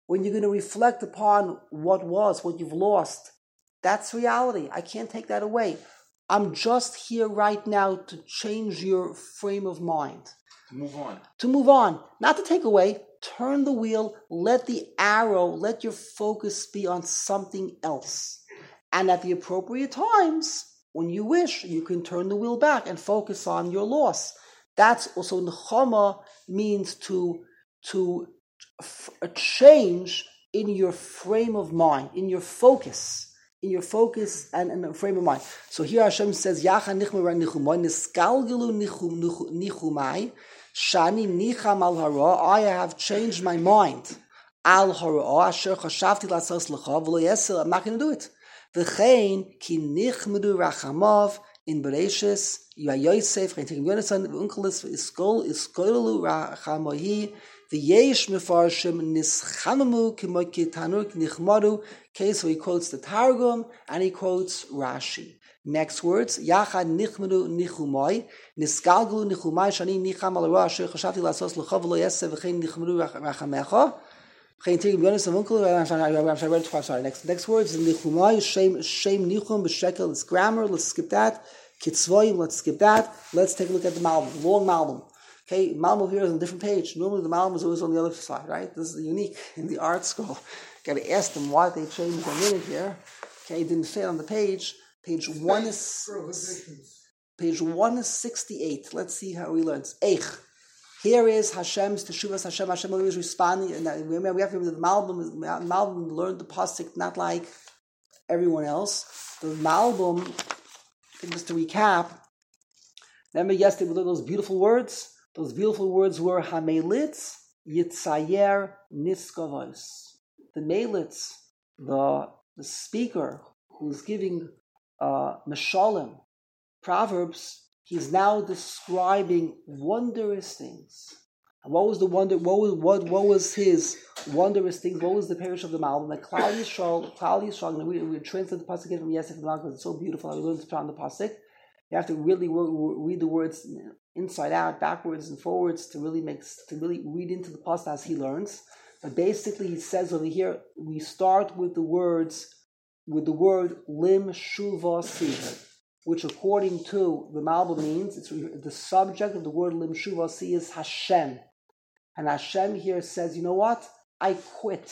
when you're going to reflect upon what was, what you've lost, that's reality. I can't take that away. I'm just here right now to change your frame of mind. To move on. To move on. Not to take away. Turn the wheel. Let the arrow, let your focus be on something else. And at the appropriate times, when you wish, you can turn the wheel back and focus on your loss. That's also nechama means to, to f- a change in your frame of mind, in your focus. In your focus and in the frame of mind. So here Hashem says, Yacha nichmar nichumai, niskalgelu nichumai, shani nicham al hara, I have changed my mind. Al hara, asher chashavti lasos lecha, v'lo yesel, I'm not going to do it. V'chein, ki nichmedu rachamav, in Bereshis, Yosef, Chein Yonasan, Unkelis, Iskol, Iskolu rachamahi, V'yesh mefarshim nischamamu k'moy tanur nichmaru. Okay, so he quotes the Targum and he quotes Rashi. Next words, Yachad nichmaru nichumai, nisgalglu nichumai shani nicham al ra asher chashavti lasos lecha v'lo yaseh v'chein nichmaru rachamecha. Chein tigim yonis avunkel. I'm sorry, I read it twice. Sorry. Next, next words is nichumai shame shame nichum b'shekel. It's grammar. Let's skip that. Kitzvoyim. Let's skip that. Let's take a look at the Malbim. Long Malbim. Okay, Malbim here is on a different page. Normally the Malbim is always on the other side, right? This is unique in the art scroll. Got to ask them why they changed their minute here. Okay, it didn't fit on the page. Page one is page one is sixty-eight. Let's see how he learns. Eich. Here is Hashem's Teshuvas Hashem. Hashem is responding. And remember, we have to remember the Malbim. Malbim learned the pasuk not like everyone else. The Malbim, just to recap. Remember yesterday we learned those beautiful words. Those beautiful words were Hamelitz Yitzayer Niskavos. The Melitz, the the speaker who's giving uh, Meshalim, Proverbs, he's now describing wondrous things. And what was the wonder? What was what? What was his wondrous things? What was the parish of the Malbim? Like Klal Yisrael, Klal Yisrael. We we translate the pasuk from yesterday from because it's so beautiful. I learned to put on the pasuk. You have to really read the words inside out, backwards and forwards to really make to really read into the pasuk as he learns. But basically, he says over here, we start with the words, with the word lim shuva si, which according to the Malbim means, it's the subject of the word lim shuva si is Hashem. And Hashem here says, you know what? I quit.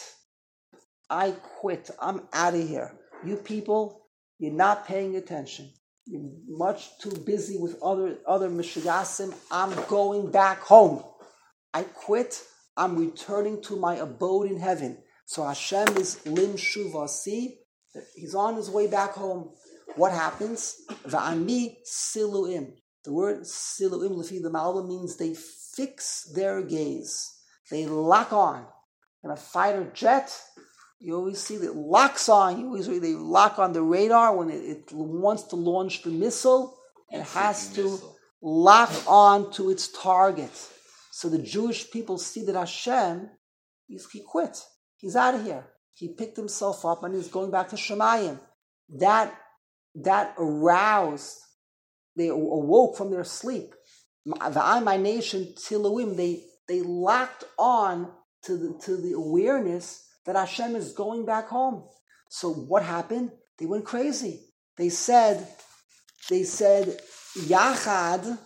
I quit. I'm out of here. You people, you're not paying attention. You're much too busy with other, other mishigasim. I'm going back home. I quit. I'm returning to my abode in heaven. So Hashem is lim shuvasi. He's on his way back home. What happens? Va'ani siluim. The word siluim, lefi the Malbim, means they fix their gaze. They lock on. In a fighter jet, you always see that it locks on. You always read they lock on the radar when it, it wants to launch the missile. It has to lock on to its target. So the Jewish people see that Hashem, he's, he quit. He's out of here. He picked himself up and he's going back to Shemayim. That, that aroused, they awoke from their sleep. V'ai, my nation, Tiluim, they, they locked on to the, to the awareness that Hashem is going back home. So what happened? They went crazy. They said, they said, Yachad,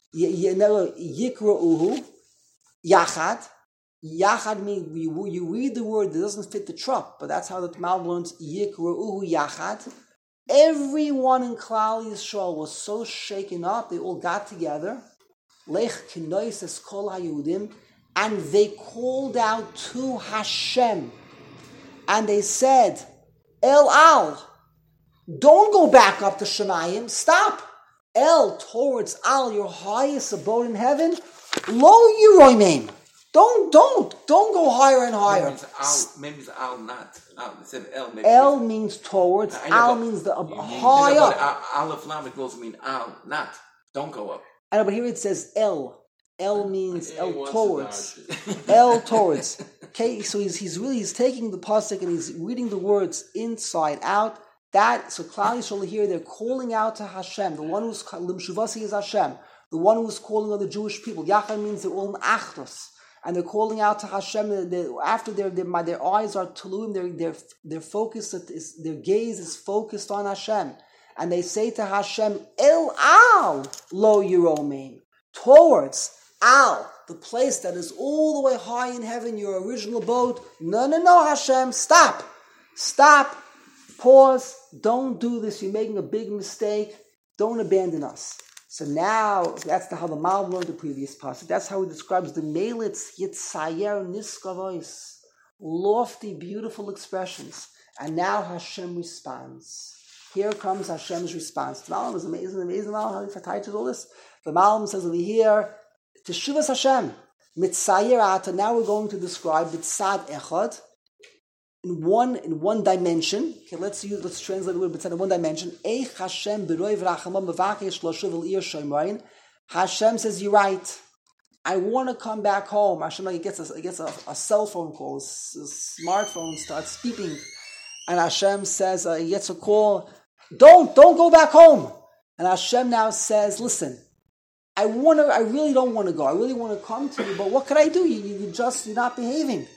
Yikra'uhu, Yachad. Yachad means you, you read the word that doesn't fit the truck, but that's how the Malbim learns Yikra'uhu Yachad. Everyone in Klal Yisrael was so shaken up, they all got together. Lech Kinois es Kol HaYudim, and they called out to Hashem. And they said, El Al, don't go back up to Shemayim, stop. El, towards Al, your highest abode in heaven, Lo Yiroimim. Don't, don't, don't go higher and higher. Maybe it's Al, maybe it's Al not. Al, instead of El, maybe El means towards, I know, Al but means the uh, you high know, up. but Aleph Lamed will also mean Al, not. Don't go up. I know, but here it says El. El means He El wants towards. to El towards. Okay, so he's he's really he's taking the pasuk and he's reading the words inside out. That so Klal Yisrael here they're calling out to Hashem. The one who's lim shuvasi is Hashem. The one who's calling on the Jewish people. Yachad means they're all in achdus. and they're calling out to Hashem. They, after their their, their eyes are tuluim, their their their focus is their gaze is focused on Hashem, and they say to Hashem, El Al Lo Yiromein, towards Al, the place that is all the way high in heaven, your original abode. No, no, no, Hashem, stop, stop, pause, don't do this. You're making a big mistake. Don't abandon us. So now, that's the, how the Malbim learned the previous passage. That's how he describes the Melitz Yitzayer Niskavois. Lofty, beautiful expressions. And now Hashem responds. Here comes Hashem's response. The Malbim is amazing, amazing Malbim, how he verteilt all this. The Malbim says over here, Teshuvas Hashem, Mitzayer Ata. Now we're going to describe the Tzad Echad in one in one dimension. Okay, let's use let's translate a little bit in one dimension. Eich Hashem b'roiv rachamam mevakesh l'shuv el ir shomrayin. Hashem says, "You're right. I want to come back home." Hashem like, gets a gets a, a cell phone call, a smartphone starts beeping, and Hashem says, uh, he gets a call. Don't don't go back home. And Hashem now says, "Listen, I want to. I really don't want to go. I really want to come to you, but what could I do? You you just you're not behaving."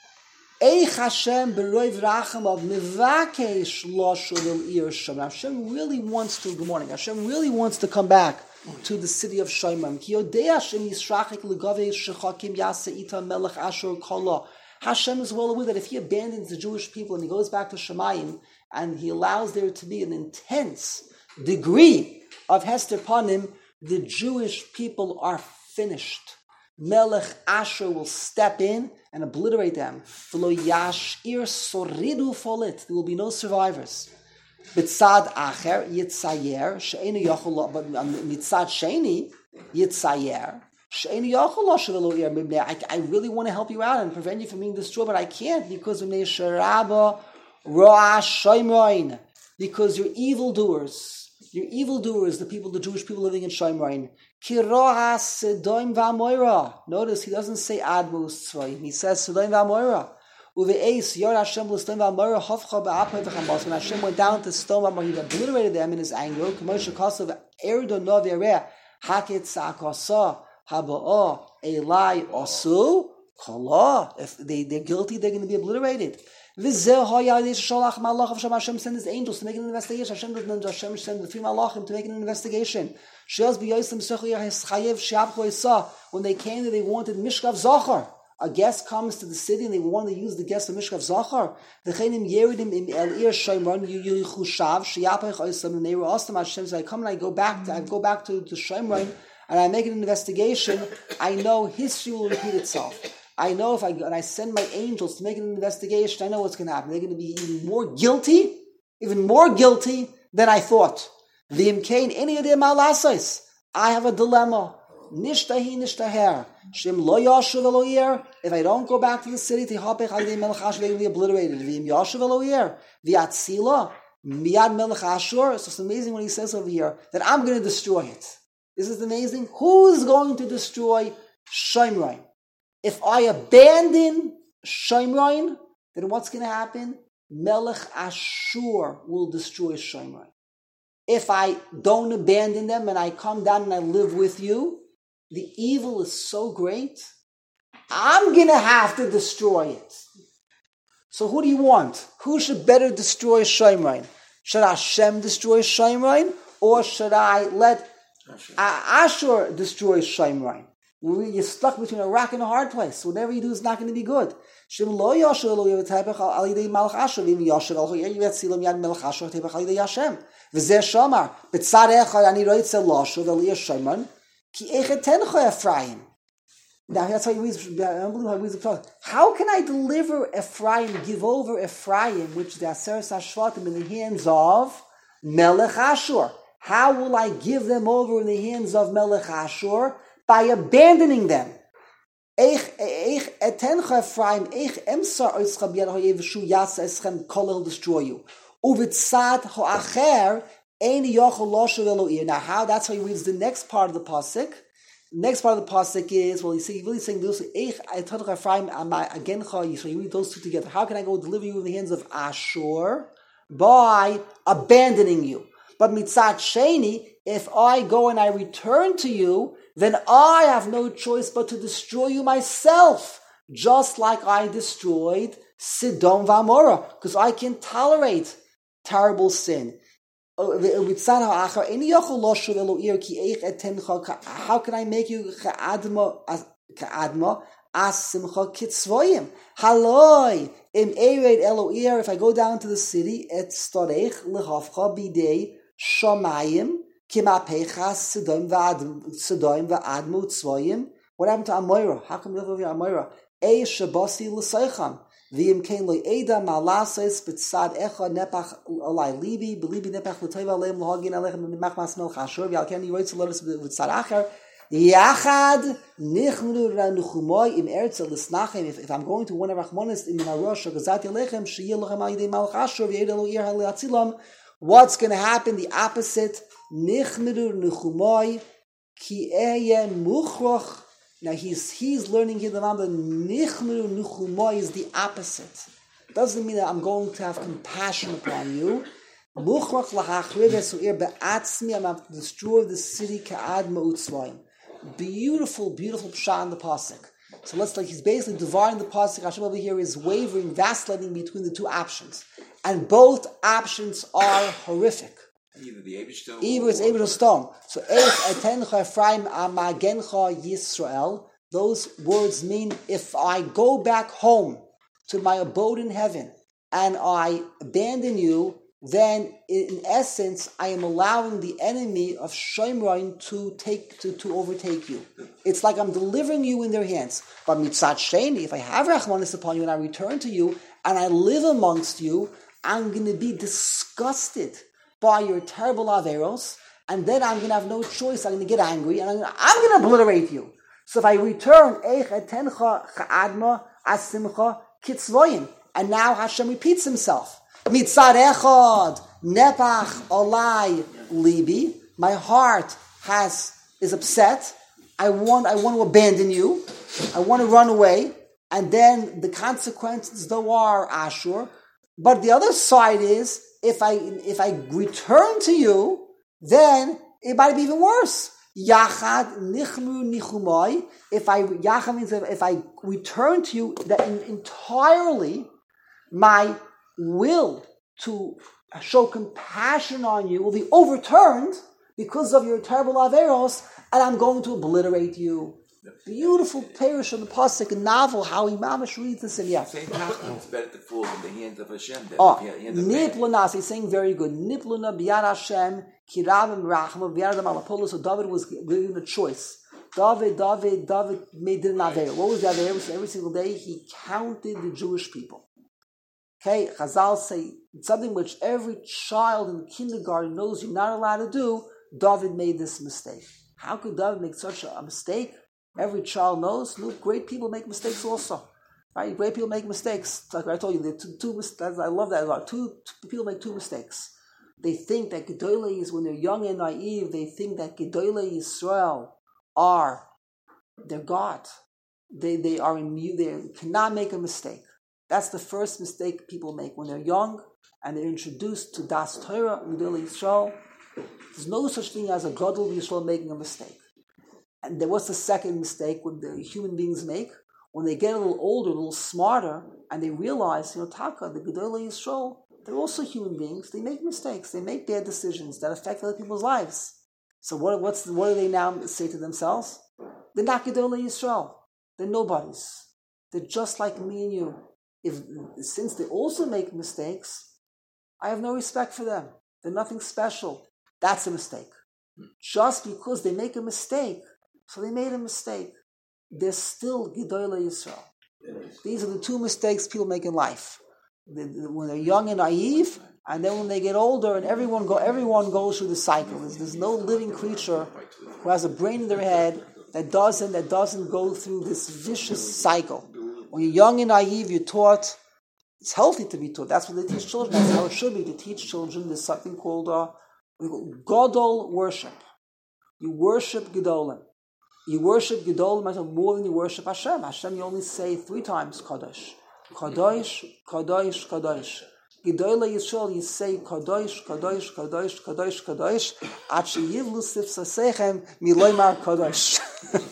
Eich Hashem b'roiv racham of mevakesh l'shuv el ir shomrayin. Hashem really wants to. Good morning. Hashem really wants to come back to the city of Shomrim. Ki yodei Hashem yisrachik legavei shechakim yaseh ita melech Ashur kala. Hashem is well aware that if he abandons the Jewish people and he goes back to Shemayim and he allows there to be an intense degree of Hester Panim, the Jewish people are finished. Melech Ashur will step in and obliterate them. V'lo yashir soridu folit. There will be no survivors. Mitzad acher yitzayer she'enu yachol, but mitzad sheni yitzayer she'enu yachol shevelo ir mibnei. I really want to help you out and prevent you from being destroyed, but I can't because of neisharaba ro'ah shomrayin. Because you're evildoers. You're evildoers, the people, the Jewish people living in Shomrayin. Kiroha Sedom v'Amoira. Notice he doesn't say Admus Tzvayim. He says Sedom v'Amoira. Uve'eis Yor Hashem l'Sedom v'Amoira Hofcha ba'apay v'chamos. When Hashem went down to Sedom v'Amoira, he obliterated them in his anger. K'moshe Kasav Erdo Nov Yereh Haket Tzakasa Haba'ah Elai Osu Kala. If they, they're guilty, they're going to be obliterated. Hashem sent his angels to make an investigation. Hashem didn't Hashem sent the three malachim to make an investigation. When they came there, they wanted Mishkav Zachar. A guest comes to the city and they want to use the guest of Mishkav Zachar. Hashem said, I come and I go back to I go back to, to Shomrayin and I make an investigation. I know history will repeat itself. I know if I and I send my angels to make an investigation, I know what's going to happen. They're going to be even more guilty, even more guilty than I thought. V'imkein any of them malasais. I have a dilemma. Nishtahi nishtaher. Shem lo yashuv eloyer. If I don't go back to the city, tehapech alidei melech Ashur, they're going to be obliterated. V'im yashuv eloyer. V'yatzila miyad melech Ashur. So it's amazing what he says over here that I'm going to destroy it. This is amazing. Who's going to destroy Shomrayin? If I abandon Shomrayin, then what's going to happen? Melech Ashur will destroy Shomrayin. If I don't abandon them and I come down and I live with you, the evil is so great, I'm going to have to destroy it. So who do you want? Who should better destroy Shomrayin? Should Hashem destroy Shomrayin? Or should I let Ashur destroy Shomrayin? You're stuck between a rock and a hard place. Whatever you do is not going to be good. Shem lo yasher lo yevtebech al yidei malach Ashur v'im yasher al yivtzilam yad melech Ashur tebech al yidei Hashem v'zeh shamar b'tzad echad ani roitze lashuv el ir Shomron ki echetencha Ephraim. Now that's how he reads. Unbelievable how he reads the Torah. How can I deliver Ephraim, give over Ephraim, which the Aseres Hashvatim, in the hands of Melech Ashur? How will I give them over in the hands of Melech Ashur? By abandoning them. Eich etencha Ephraim, eich emsar oitzcha b'yad ha'yev v'shu yasa eschem kol he'll destroy you. Uvitzad ha'acher ein yochel loshev elo'ir. Now how, that's how he reads the next part of the pasuk. The next part of the pasuk is, well, he's really saying this, eich etencha Ephraim agencha, so you read those two together. How can I go deliver you in the hands of Ashur? By abandoning you. But mitzad sheni, if I go and I return to you, then I have no choice but to destroy you myself, just like I destroyed Sodom and Gomorrah, because I can tolerate terrible sin. How can I make you ka'adma as simcha kitzvoyim? Haloi im ered eloir. If I go down to the city, et storech lehavcha bidei shamayim kimapechas Sodom va'ad Sodom va'admu tzvoyim. What happened to Amorah? How come you live over Amorah? Ei shabasi l'seicham. V'im kein lo eda malases b'tzad echa nepach alai libi b'libi nepach l'toiva aleim l'hagin alechem b'mach masmel chashur v'yalken yiroitz l'oris b'tzad acher yachad nichnu ranuchumoy im eretz l'snachem. If I'm going to one of Rachmanis in Marosh or Gazati alechem sheyil lochem al yidei malach ashur v'yeda lo ir ha'le'atzilam, what's going to happen? The opposite. Nichnu ranuchumoy ki eye muchroch. Now he's he's learning here the nichmru nuchumoy is the opposite. Doesn't mean that I'm going to have compassion upon you. Muchrach lahachriv esuir be'atzmi. I'm going to destroy the city ka'ad ma'utzvayim. Beautiful, beautiful pshat in the pasuk. So let's like he's basically dividing the pasuk. Hashem over here is wavering, vacillating between the two options, and both options are horrific. Either the Eibishter Either it's able to stone. So Eich etencha Ephraim amagencha Yisrael. Those words mean if I go back home to my abode in heaven and I abandon you, then in essence I am allowing the enemy of Shomron to take to, to overtake you. It's like I'm delivering you in their hands. But mitzat sheni, if I have Rachmanis upon you and I return to you and I live amongst you, I'm going to be disgusted by your terrible averos, and then I'm going to have no choice. I'm going to get angry, and I'm going to, I'm going to obliterate you. So if I return, Eich etencha cha'adma asimcha kitzvoyim, and now Hashem repeats himself. Mitzad echad nepach olai libi. My heart has is upset. I want I want to abandon you. I want to run away, and then the consequences though are Ashur. But the other side is, if I if I return to you, then it might be even worse. Yachad nichmu nichumai. If I yachad means if I return to you, that entirely my will to show compassion on you will be overturned because of your terrible averos, and I'm going to obliterate you. Beautiful parish of the pasuk and novel how he mamish reads this and yeah. It's better to fall in the hands of Hashem than oh, in the hands of man. Nitlunas, he's saying very good. Nitluna biyad Hashem kirabim rachma biyad malapolos. So David was given a choice. David, David, David made an aver. What was the aver? Every, every single day he counted the Jewish people. Okay, Chazal say something which every child in kindergarten knows you're not allowed to do. David made this mistake. How could David make such a mistake? Every child knows. Look, great people make mistakes also. Right? Great people make mistakes. Like I told you, there are two, two mistakes. I love that a lot. Two, two people make two mistakes. They think that Gedolei is when they're young and naive. They think that Gedolei Yisrael are their God. They they are in they cannot make a mistake. That's the first mistake people make when they're young and they're introduced to Das Torah Gedolei Yisrael. There's no such thing as a Gadol Yisrael making a mistake. And then what's the second mistake when the human beings make? When they get a little older, a little smarter, and they realize, you know, Taka, the Gedolei Yisrael, they're also human beings. They make mistakes. They make bad decisions that affect other people's lives. So what, what's, what do they now say to themselves? They're not Gedolei Yisrael. They're nobodies. They're just like me and you. If since they also make mistakes, I have no respect for them. They're nothing special. That's a mistake. Just because they make a mistake, so they made a mistake, they're still Gedolei Yisrael. These are the two mistakes people make in life. When they're young and naive, and then when they get older, and everyone go, everyone goes through the cycle. There's, there's no living creature who has a brain in their head that doesn't that doesn't go through this vicious cycle. When you're young and naive, you're taught. It's healthy to be taught. That's what they teach children. That's how it should be to teach children. There's something called uh, Gadol worship. You worship Gedolim. You worship Gedolim more than you worship Hashem. Hashem, you only say three times Kadosh. Kadosh, Kadosh, Kadosh. Gedolei Yisrael, you say Kadosh, Kadosh, Kadosh, Kadosh, Kadosh, Ad sheyivlu sifsasechem miloymar Kadosh.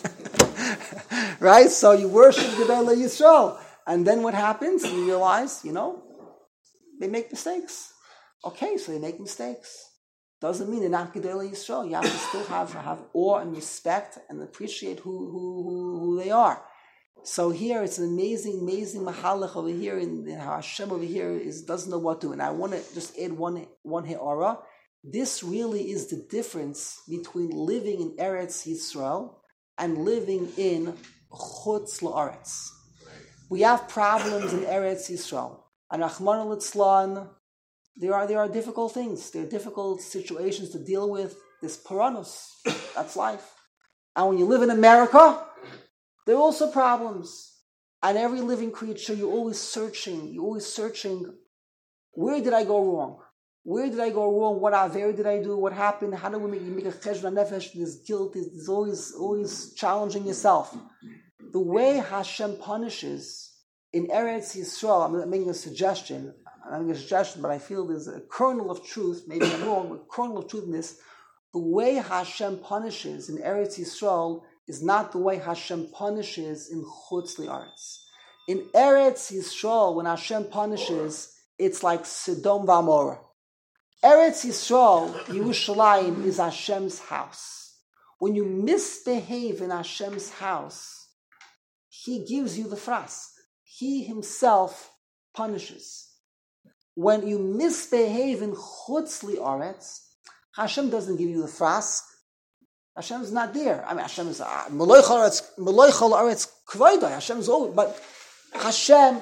Right? So you worship Gedolei Yisrael. And then what happens? You realize, you know, they make mistakes. Okay, so they make mistakes. Doesn't mean they're not Gedolei Yisrael. You have to still have, have awe and respect and appreciate who, who, who, who they are. So here it's an amazing, amazing mahalach over here, and how Hashem over here is doesn't know what to do. And I want to just add one one he'ara. This really is the difference between living in Eretz Yisrael and living in Chutz La'aretz. We have problems in Eretz Yisrael, and Rachmana litzlan, there are there are difficult things. There are difficult situations to deal with. There's paranos. That's life. And when you live in America, there are also problems. And every living creature, you're always searching. You're always searching, where did I go wrong? Where did I go wrong? What aver did I do? What happened? How do we make, you make a cheshvan nefesh? This guilt is always, always challenging yourself. The way Hashem punishes in Eretz Yisrael, I'm making a suggestion. I'm making a suggestion, but I feel there's a kernel of truth. Maybe I'm wrong, but a kernel of truth in this. The way Hashem punishes in Eretz Yisrael is not the way Hashem punishes in Chutz La'aretz. In Eretz Yisrael, when Hashem punishes, it's like Sodom v'Amorah. Eretz Yisrael, Yerushalayim, is Hashem's house. When you misbehave in Hashem's house, He gives you the frask. He Himself punishes. When you misbehave in Chutz La'aretz, Hashem doesn't give you the frask. Hashem's not there. I mean, Hashem is Meloi Chol Aretz Kvoidai. Hashem's over, but Hashem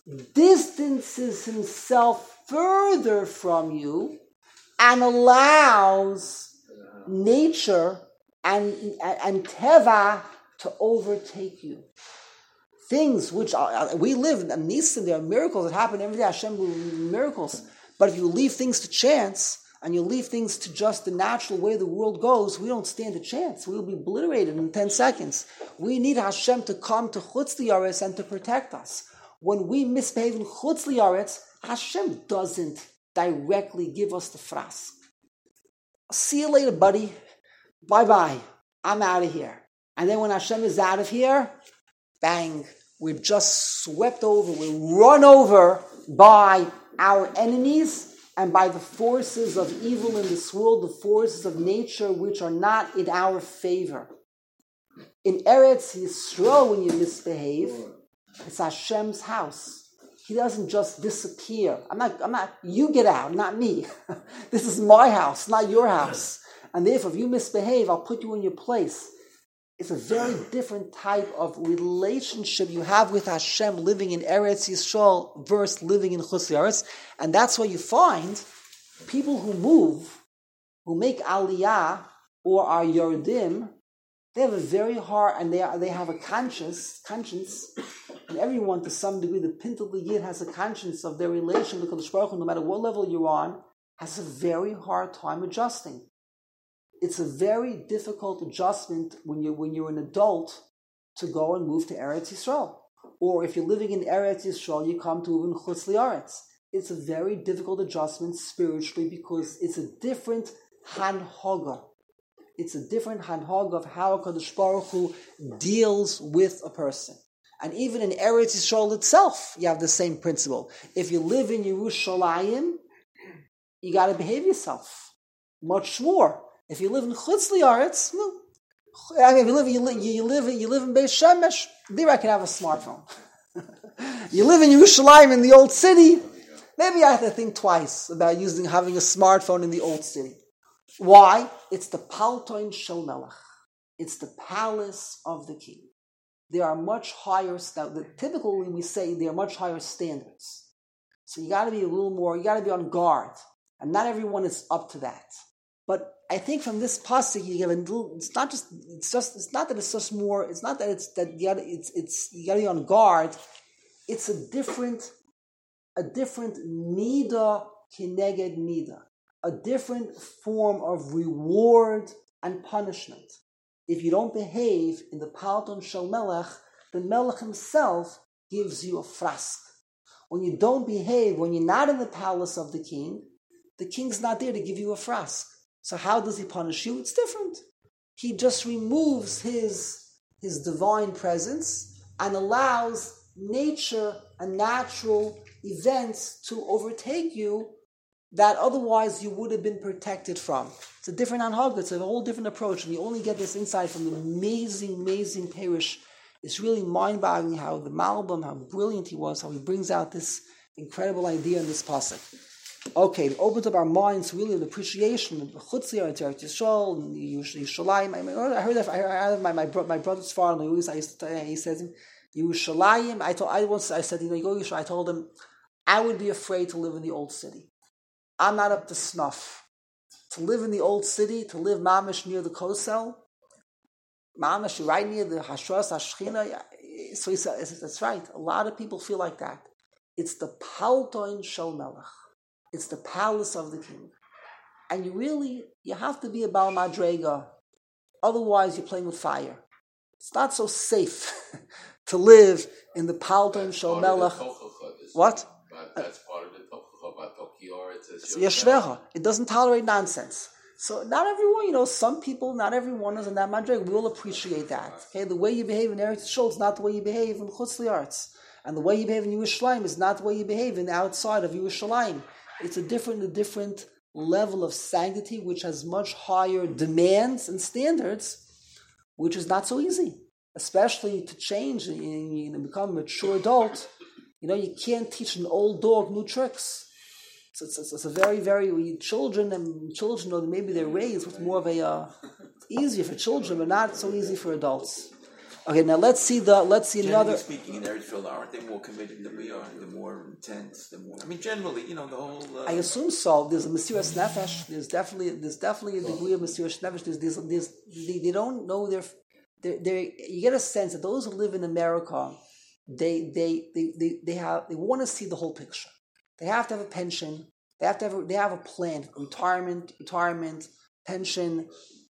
distances Himself further from you and allows nature and and, and teva to overtake you. Things which are, we live in Nisan, there are miracles that happen every day. Hashem will miracles, but if you leave things to chance, and you leave things to just the natural way the world goes, we don't stand a chance. We'll be obliterated in ten seconds. We need Hashem to come to Chutz La'aretz and to protect us. When we misbehave in Chutz La'aretz, Hashem doesn't directly give us the frask. See you later, buddy. Bye-bye. I'm out of here. And then when Hashem is out of here, bang, we're just swept over. We're run over by our enemies and by the forces of evil in this world, the forces of nature which are not in our favor. In Eretz Yisrael, when you misbehave, it's Hashem's house. He doesn't just disappear. I'm not, I'm not, you get out, not me. This is my house, not your house. And therefore, if you misbehave, I'll put you in your place. It's a very different type of relationship you have with Hashem living in Eretz Yisrael versus living in Chutz La'aretz. And that's why you find people who move, who make Aliyah or are Yordim, they have a very hard, and they are, they have a conscious conscience, and everyone to some degree, the Pintel Yid has a conscience of their relation with Kadosh Baruch Hu, no matter what level you're on, has a very hard time adjusting. It's a very difficult adjustment when you're, when you're an adult to go and move to Eretz Yisrael. Or if you're living in Eretz Yisrael, you come to move in Chutz La'aretz. It's a very difficult adjustment spiritually because it's a different hanhaga. It's a different hanhaga of how Kadosh Baruch Hu deals with a person. And even in Eretz Yisrael itself, you have the same principle. If you live in Yerushalayim, you got to behave yourself much more. If you live in Chutz La'aretz, no. I mean, if you live, you live, you live, you live in Beis Shemesh, there I can have a smartphone. You live in Yerushalayim in the old city, maybe I have to think twice about using having a smartphone in the old city. Why? It's the Paltoin Shel Melech. It's the palace of the king. There are much higher, typically we say there are much higher standards. So you got to be a little more, you got to be on guard. And not everyone is up to that. But I think from this pasuk you give a little. It's not just. It's just. It's not that it's just more. It's not that it's that you gotta, it's it's you got to be on guard. It's a different, a different nida kineged nida, a different form of reward and punishment. If you don't behave in the Palton Shel Melech, the Melech himself gives you a frask. when you don't behave, when you're not in the palace of the king, the king's not there to give you a frask. So how does he punish you? It's different. He just removes his, his divine presence and allows nature and natural events to overtake you that otherwise you would have been protected from. It's a different anhaga, it's a whole different approach, and you only get this insight from the amazing, amazing Parish. It's really mind-boggling how the Malbim, how brilliant he was, how he brings out this incredible idea in this pasuk. Okay, it opens up our minds really with appreciation of Chutzia, Eretz Yisrael, and Yerushalayim. I heard that I heard my my, my brother's father. Always I used to, he says Yerushalayim. I told I once I said you know you go Yerushalayim. I told him I would be afraid to live in the old city. I'm not up to snuff. To live in the old city, to live mamish near the Kosel, mamish right near the Hashras Hashchina. So he said, that's right. A lot of people feel like that. It's the Paltoin Shel Melech. It's the palace of the king. And you really, you have to be a Baal Madrega. Otherwise, you're playing with fire. It's not so safe to live in the Paltoin Shel Melech. What? But that's part of the Tochacha. But Tokior, it says Yeshvecha. It doesn't tolerate nonsense. So not everyone, you know, some people, not everyone is in that Madrega. We all appreciate that. Okay, the way you behave in Eretz Yisrael is not the way you behave in Chutz Li'aretz. And the way you behave in Yerushalayim is not the way you behave in outside of Yerushalayim. It's a different, a different level of sanctity, which has much higher demands and standards, which is not so easy, especially to change and, and become a mature adult. You know, you can't teach an old dog new tricks. So it's, it's, it's a very, very children and children, you know, maybe they're raised with more of a. Uh, it's easier for children, but not so easy for adults. Okay, now let's see the let's see Generally another. Speaking, in Eretz Yisrael, aren't they more committed than we are? The more intense, the more. I mean, generally, you know, the whole. Uh, I assume so. There's a Mesiras Nefesh. There's definitely there's definitely a degree of Mesiras Nefesh. There's, there's, there's they, they don't know their. They're, they're, you get a sense that those who live in America, they they they they, they have they want to see the whole picture. They have to have a pension. They have to have a, they have a plan. Retirement, retirement, pension,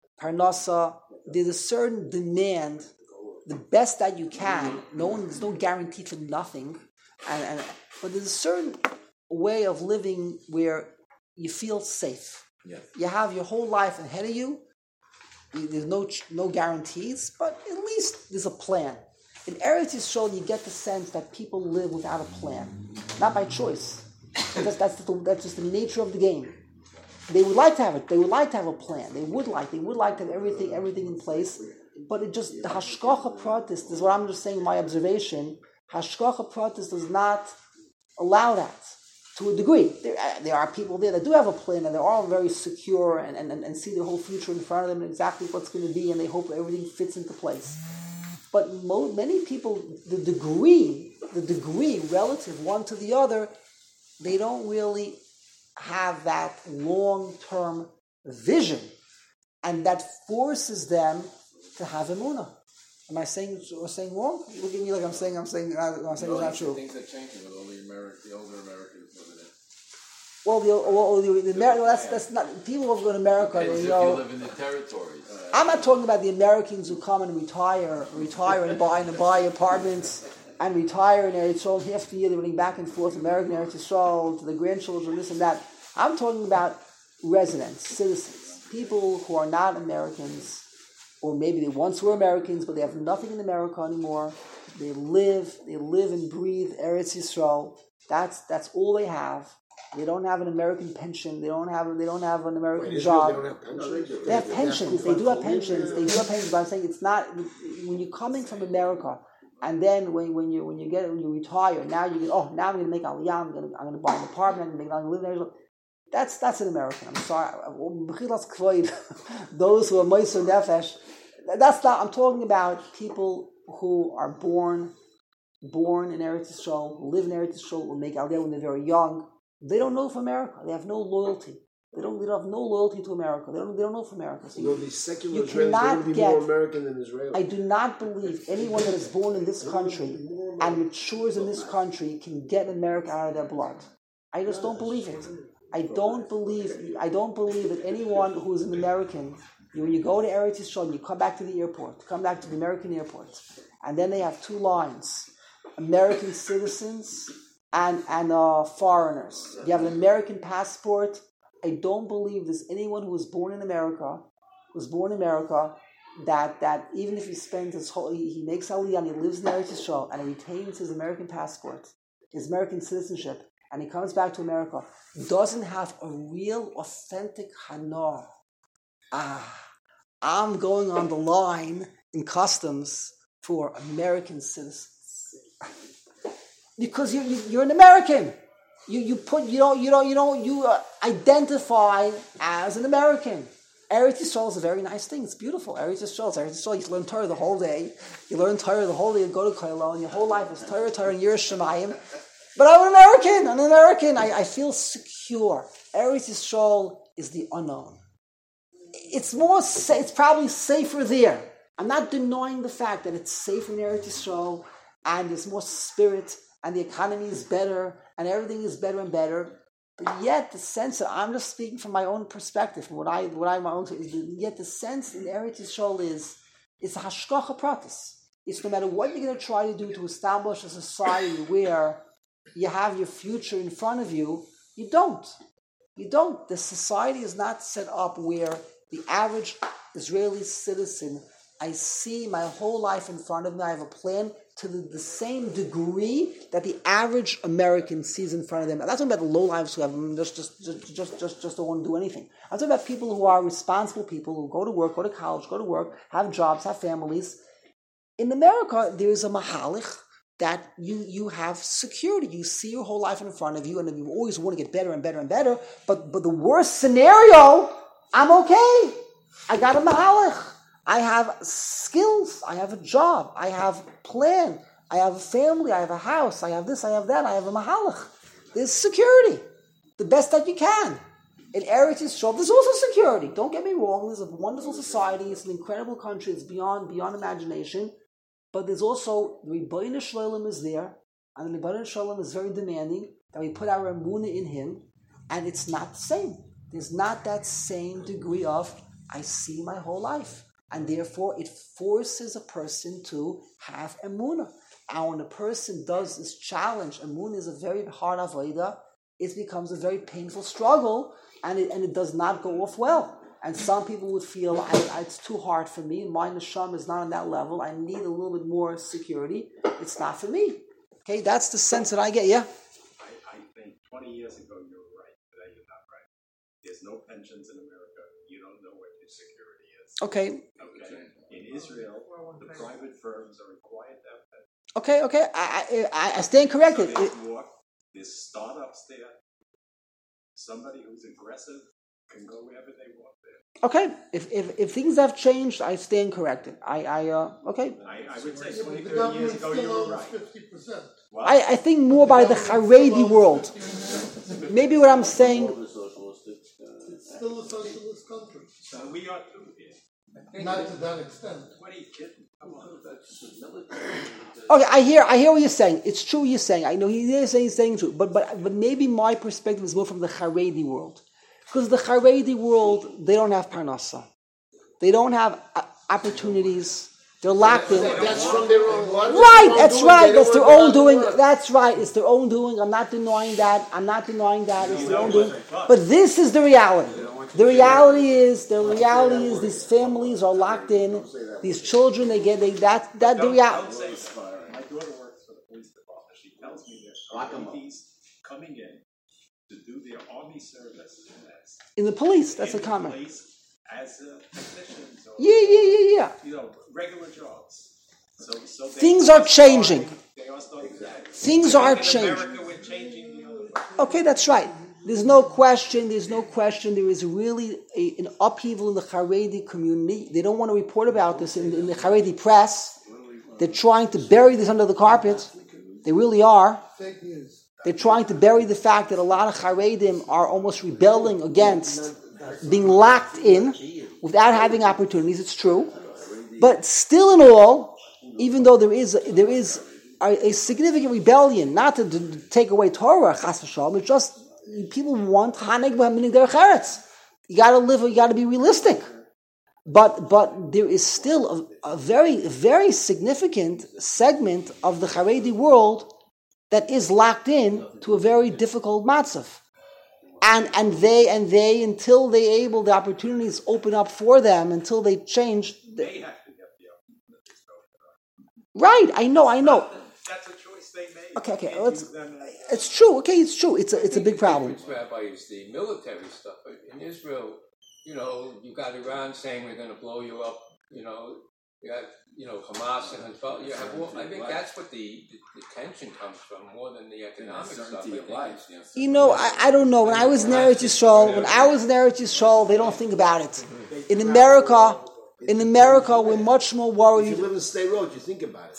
parnasa. There's a certain demand. The best that you can. No one, there's no guarantee for nothing, and, and but there's a certain way of living where you feel safe. Yes. You have your whole life ahead of you. There's no no guarantees, but at least there's a plan. In Eretz Yisrael, you get the sense that people live without a plan, not by choice. That's that's, the, that's just the nature of the game. They would like to have it. They would like to have a plan. They would like. They would like to have everything everything in place. But it just, the Hashkacha Pratis, this is what I'm just saying in my observation, Hashkacha Pratis does not allow that to a degree. There, there are people there that do have a plan and they're all very secure and, and, and see their whole future in front of them and exactly what's going to be and they hope everything fits into place. But mo- many people, the degree, the degree relative one to the other, they don't really have that long-term vision, and that forces them to have emunah. Am I saying saying wrong? You look at me like I'm saying I'm saying I'm saying it's not true. Things are changing with all the American, the older Americans living there. Well, the well, the, the Ameri- well, that's that's not people who go to America. Depends You if know, you live in the territories. I'm not talking about the Americans who come and retire, retire and buy and buy apartments and retire in Eretz Yisrael. Half the year they're running back and forth, American Eretz Yisrael to the grandchildren, this and that. I'm talking about residents, citizens, people who are not Americans. Or maybe they once were Americans, but they have nothing in America anymore. They live, they live and breathe Eretz Yisrael. That's that's all they have. They don't have an American pension. They don't have they don't have an American Wait, job. They don't have pensions. They have pensions. They do have pensions. They do have pensions. But I'm saying it's not when you're coming from America, and then when when you when you get when you retire, now you get oh now I'm going to make aliyah. I'm going to I'm going to buy an apartment. I'm going to make I'm going to live there. That's that's an American. I'm sorry. Those who are Meiser Nefesh. That's not. I'm talking about people who are born, born in Eretz Yisrael, who live in Eretz Yisrael, will make Aliyah when they're very young. They don't know for America. They have no loyalty. They don't. They don't have no loyalty to America. They don't. They don't know for America. So you know, you, these secular you Israelis, they're cannot going to be get. more American than Israeli. I do not believe anyone that is born in this country and matures in this country can get America out of their blood. I just don't believe it. I don't believe. I don't believe that anyone who is an American. When you go to Eretz Yisrael and you come back to the airport, come back to the American airport, and then they have two lines: American citizens and and uh, foreigners. You have an American passport. I don't believe there's anyone who was born in America, who was born in America, that that even if he spends his whole, he, he makes Aliyah and he lives in Eretz Yisrael and he retains his American passport, his American citizenship, and he comes back to America, doesn't have a real, authentic hana. Ah, I'm going on the line in customs for American citizens. Because you, you, you're an American. You you put you don't you don't you don't you uh, identify as an American. Eretz Yisrael is a very nice thing. It's beautiful. Eretz Yisrael is Eretz Yisrael. You learn Torah the whole day. You learn Torah the whole day. You go to Kollel, and your whole life is Torah, Torah, and Yiras Shamayim. But I'm an American. I'm an American. I, I feel secure. Eretz Yisrael is the unknown. It's more. Sa- it's probably safer there. I'm not denying the fact that it's safer in Eretz Yisrael, and there's more spirit, and the economy is better, and everything is better and better. But yet the sense that I'm just speaking from my own perspective, from what I what I my own is yet the sense in Eretz Yisrael is it's a hashgacha pratis. It's no matter what you're going to try to do to establish a society where you have your future in front of you, you don't. You don't. The society is not set up where the average Israeli citizen, I see my whole life in front of me, I have a plan to the, the same degree that the average American sees in front of them. I'm not talking about the lowlifes who have just just just just just, just don't want to do anything. I'm talking about people who are responsible people who go to work, go to college, go to work, have jobs, have families. In America, there is a mahalich that you you have security. You see your whole life in front of you, and you always want to get better and better and better. But but the worst scenario, I'm okay. I got a mahalich. I have skills, I have a job, I have a plan, I have a family, I have a house, I have this, I have that, I have a mahalach. There's security, the best that you can. In Eretz Yisrael, there's also security. Don't get me wrong, there's a wonderful society, it's an incredible country, it's beyond beyond imagination, but there's also, the Rebbeinu Shalom is there, and the Rebbeinu Shalom is very demanding, that we put our emunah in him, and it's not the same. There's not that same degree of, I see my whole life. And therefore, it forces a person to have emunah. And when a person does this challenge, emunah is a very hard avodah, it becomes a very painful struggle, and it, and it does not go off well. And some people would feel, I, I, it's too hard for me, my neshama is not on that level, I need a little bit more security, it's not for me. Okay, that's the sense that I get, yeah? I, I think twenty years ago you were right, today you're not right. There's no pensions in America, you don't know what your security is. Okay. Okay. In Israel, the private firms are required to have pensions. Okay, okay, I, I, I stand corrected. So they walk, there's startups there. Somebody who's aggressive can go wherever they want there. Okay, if, if if things have changed, I stand corrected. I, I uh, okay. I, I would say Yeah, twenty, but the thirty years government ago still you were owns right. fifty percent. What? I, I think more by the Haredi world. Maybe what I'm saying, It's still a socialist country. So we are too here. Not to that extent. What are you kidding? Come on. okay, I hear I hear what you're saying. It's true what you're saying. I know he is saying he's saying true, but but but maybe my perspective is more from the Haredi world, because the Haredi world, they don't have parnasa, they don't have uh, opportunities. They're locked in. That's from their own what? Right, that's right. That's their own doing. That's right. It's their own doing. I'm not denying that. I'm not denying that. It's their own doing. But this is the reality. The reality is, the reality is, these families are locked in. These children, they get they that that the Don't, reality. don't say so. My daughter works for the police department. She tells me there's ladies coming in to do their army service as In the police, that's in a the comment. police as uh, technicians or Yeah, yeah, yeah, yeah. you know regular jobs. So, so they Things are changing. starting- They are starting that. Things are in changing. America, we're changing the other way. Okay, that's right. There's no question, there's no question, there is really a, an upheaval in the Haredi community. They don't want to report about this in, in the Haredi press. They're trying to bury this under the carpet. They really are. Fake news. They're trying to bury the fact that a lot of Haredim are almost rebelling against being locked in without having opportunities. It's true. But still in all, even though there is there is a, a significant rebellion, not to, to take away Torah, chas v'shalom, it's just people want Haneg b'haminig derech eretz. You got to live. You got to be realistic. But but there is still a, a very very significant segment of the Haredi world that is locked in to a very difficult matzav. And and they and they until they able the opportunities open up for them until they change. They have to get the opportunity. Right, I know, I know. That's a choice they made. Okay, okay, You let's. can't use them as- It's true. Okay, it's true. It's a it's a big problem. The rabbi is the military stuff. But in Israel, you know, you got Iran saying we're going to blow you up. You know, you got you know Hamas and Hezbollah. You have, well, I think that's what the, the, the tension comes from more than the economic stuff. I think. You know, I, I don't know. When I was in Eretz Yisrael, when I was in Eretz Yisrael, they don't think about it. In America, in America, we're much more If worried. you live in State Road, you think about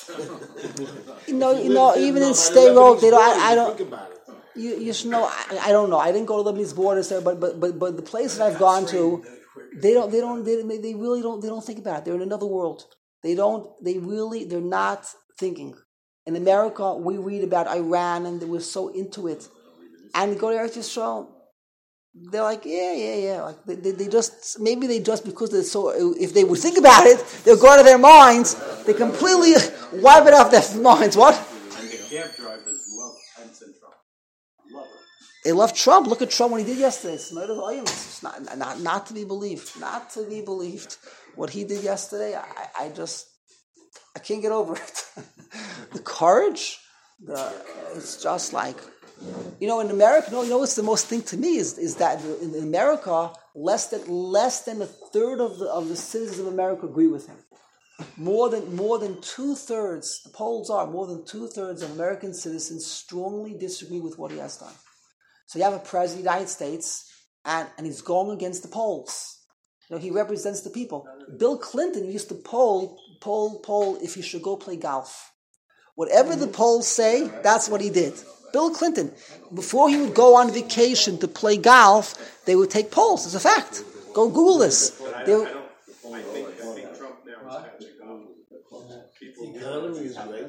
it. You know, you live know, in- even no, in by the State Road, Lebanese they don't. border, I, I you don't. think about it. You, you should know. I, I don't know. I didn't go to Lebanese borders there, but but but but the places I've gone to, they don't. They don't. They, they really don't. They don't think about it. They're in another world. They don't. They really. They're not thinking. In America, we read about Iran, and we're so into it. And go to Eretz Yisrael, they're like, yeah, yeah, yeah. Like they, they, they just maybe they just because they're so. If they would think about it, they'll go out of their minds. They completely wipe it off their minds. What? And the cab drivers love Pence and Trump. Love it. They love Trump. Look at Trump when he did yesterday. It's not, it's not, not, not to be believed. Not to be believed. What he did yesterday, I, I just, I can't get over it. The courage, the, it's just like, you know, in America, no, you know what's the most thing to me is, is that in America, less than less than a third of the of the citizens of America agree with him. More than more than two thirds, the polls are more than two thirds of American citizens strongly disagree with what he has done. So you have a president of the United States, and, and he's going against the polls. You know, he represents the people. Bill Clinton used to poll, poll, poll if he should go play golf. Whatever the polls say, that's what he did. Bill Clinton, before he would go on vacation to play golf, they would take polls. It's a fact. Go Google this. But I, They I would- don't. I think, I think Trump now is catching on. People The economy is great.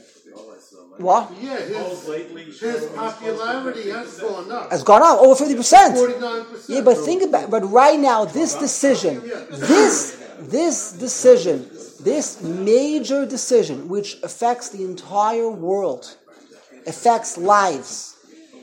what? Yeah, polls his, lately. his popularity has gone up. Has gone up over fifty percent. Forty-nine percent. Yeah, but think about. But right now, this decision, this this decision, this major decision, which affects the entire world, affects lives,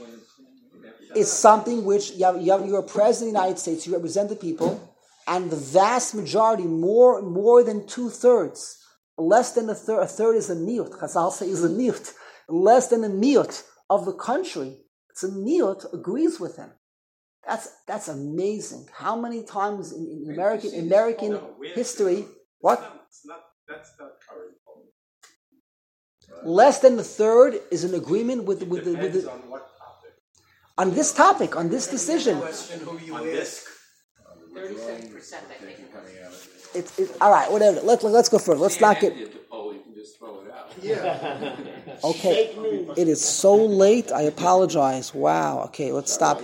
is something which you have, you have, you're a president of the United States. You represent the people, and the vast majority, more more than two thirds, less than a third, a third is a miut. Chazal say is a miut. Less than a miut of the country, it's a miut, agrees with him. That's that's amazing. How many times in, in American American history, what? It's not. That's not current poll. Less than a third is an agreement with with the, with Depends the, on what topic. on this topic, on this decision. Question who you On ask. this. Thirty-seven percent, I think. It's it, all right. Whatever. Let let's go further. Let's not get. The poll, you can just throw it out. Yeah. Okay. It is so late. I apologize. Wow. Okay. Let's stop.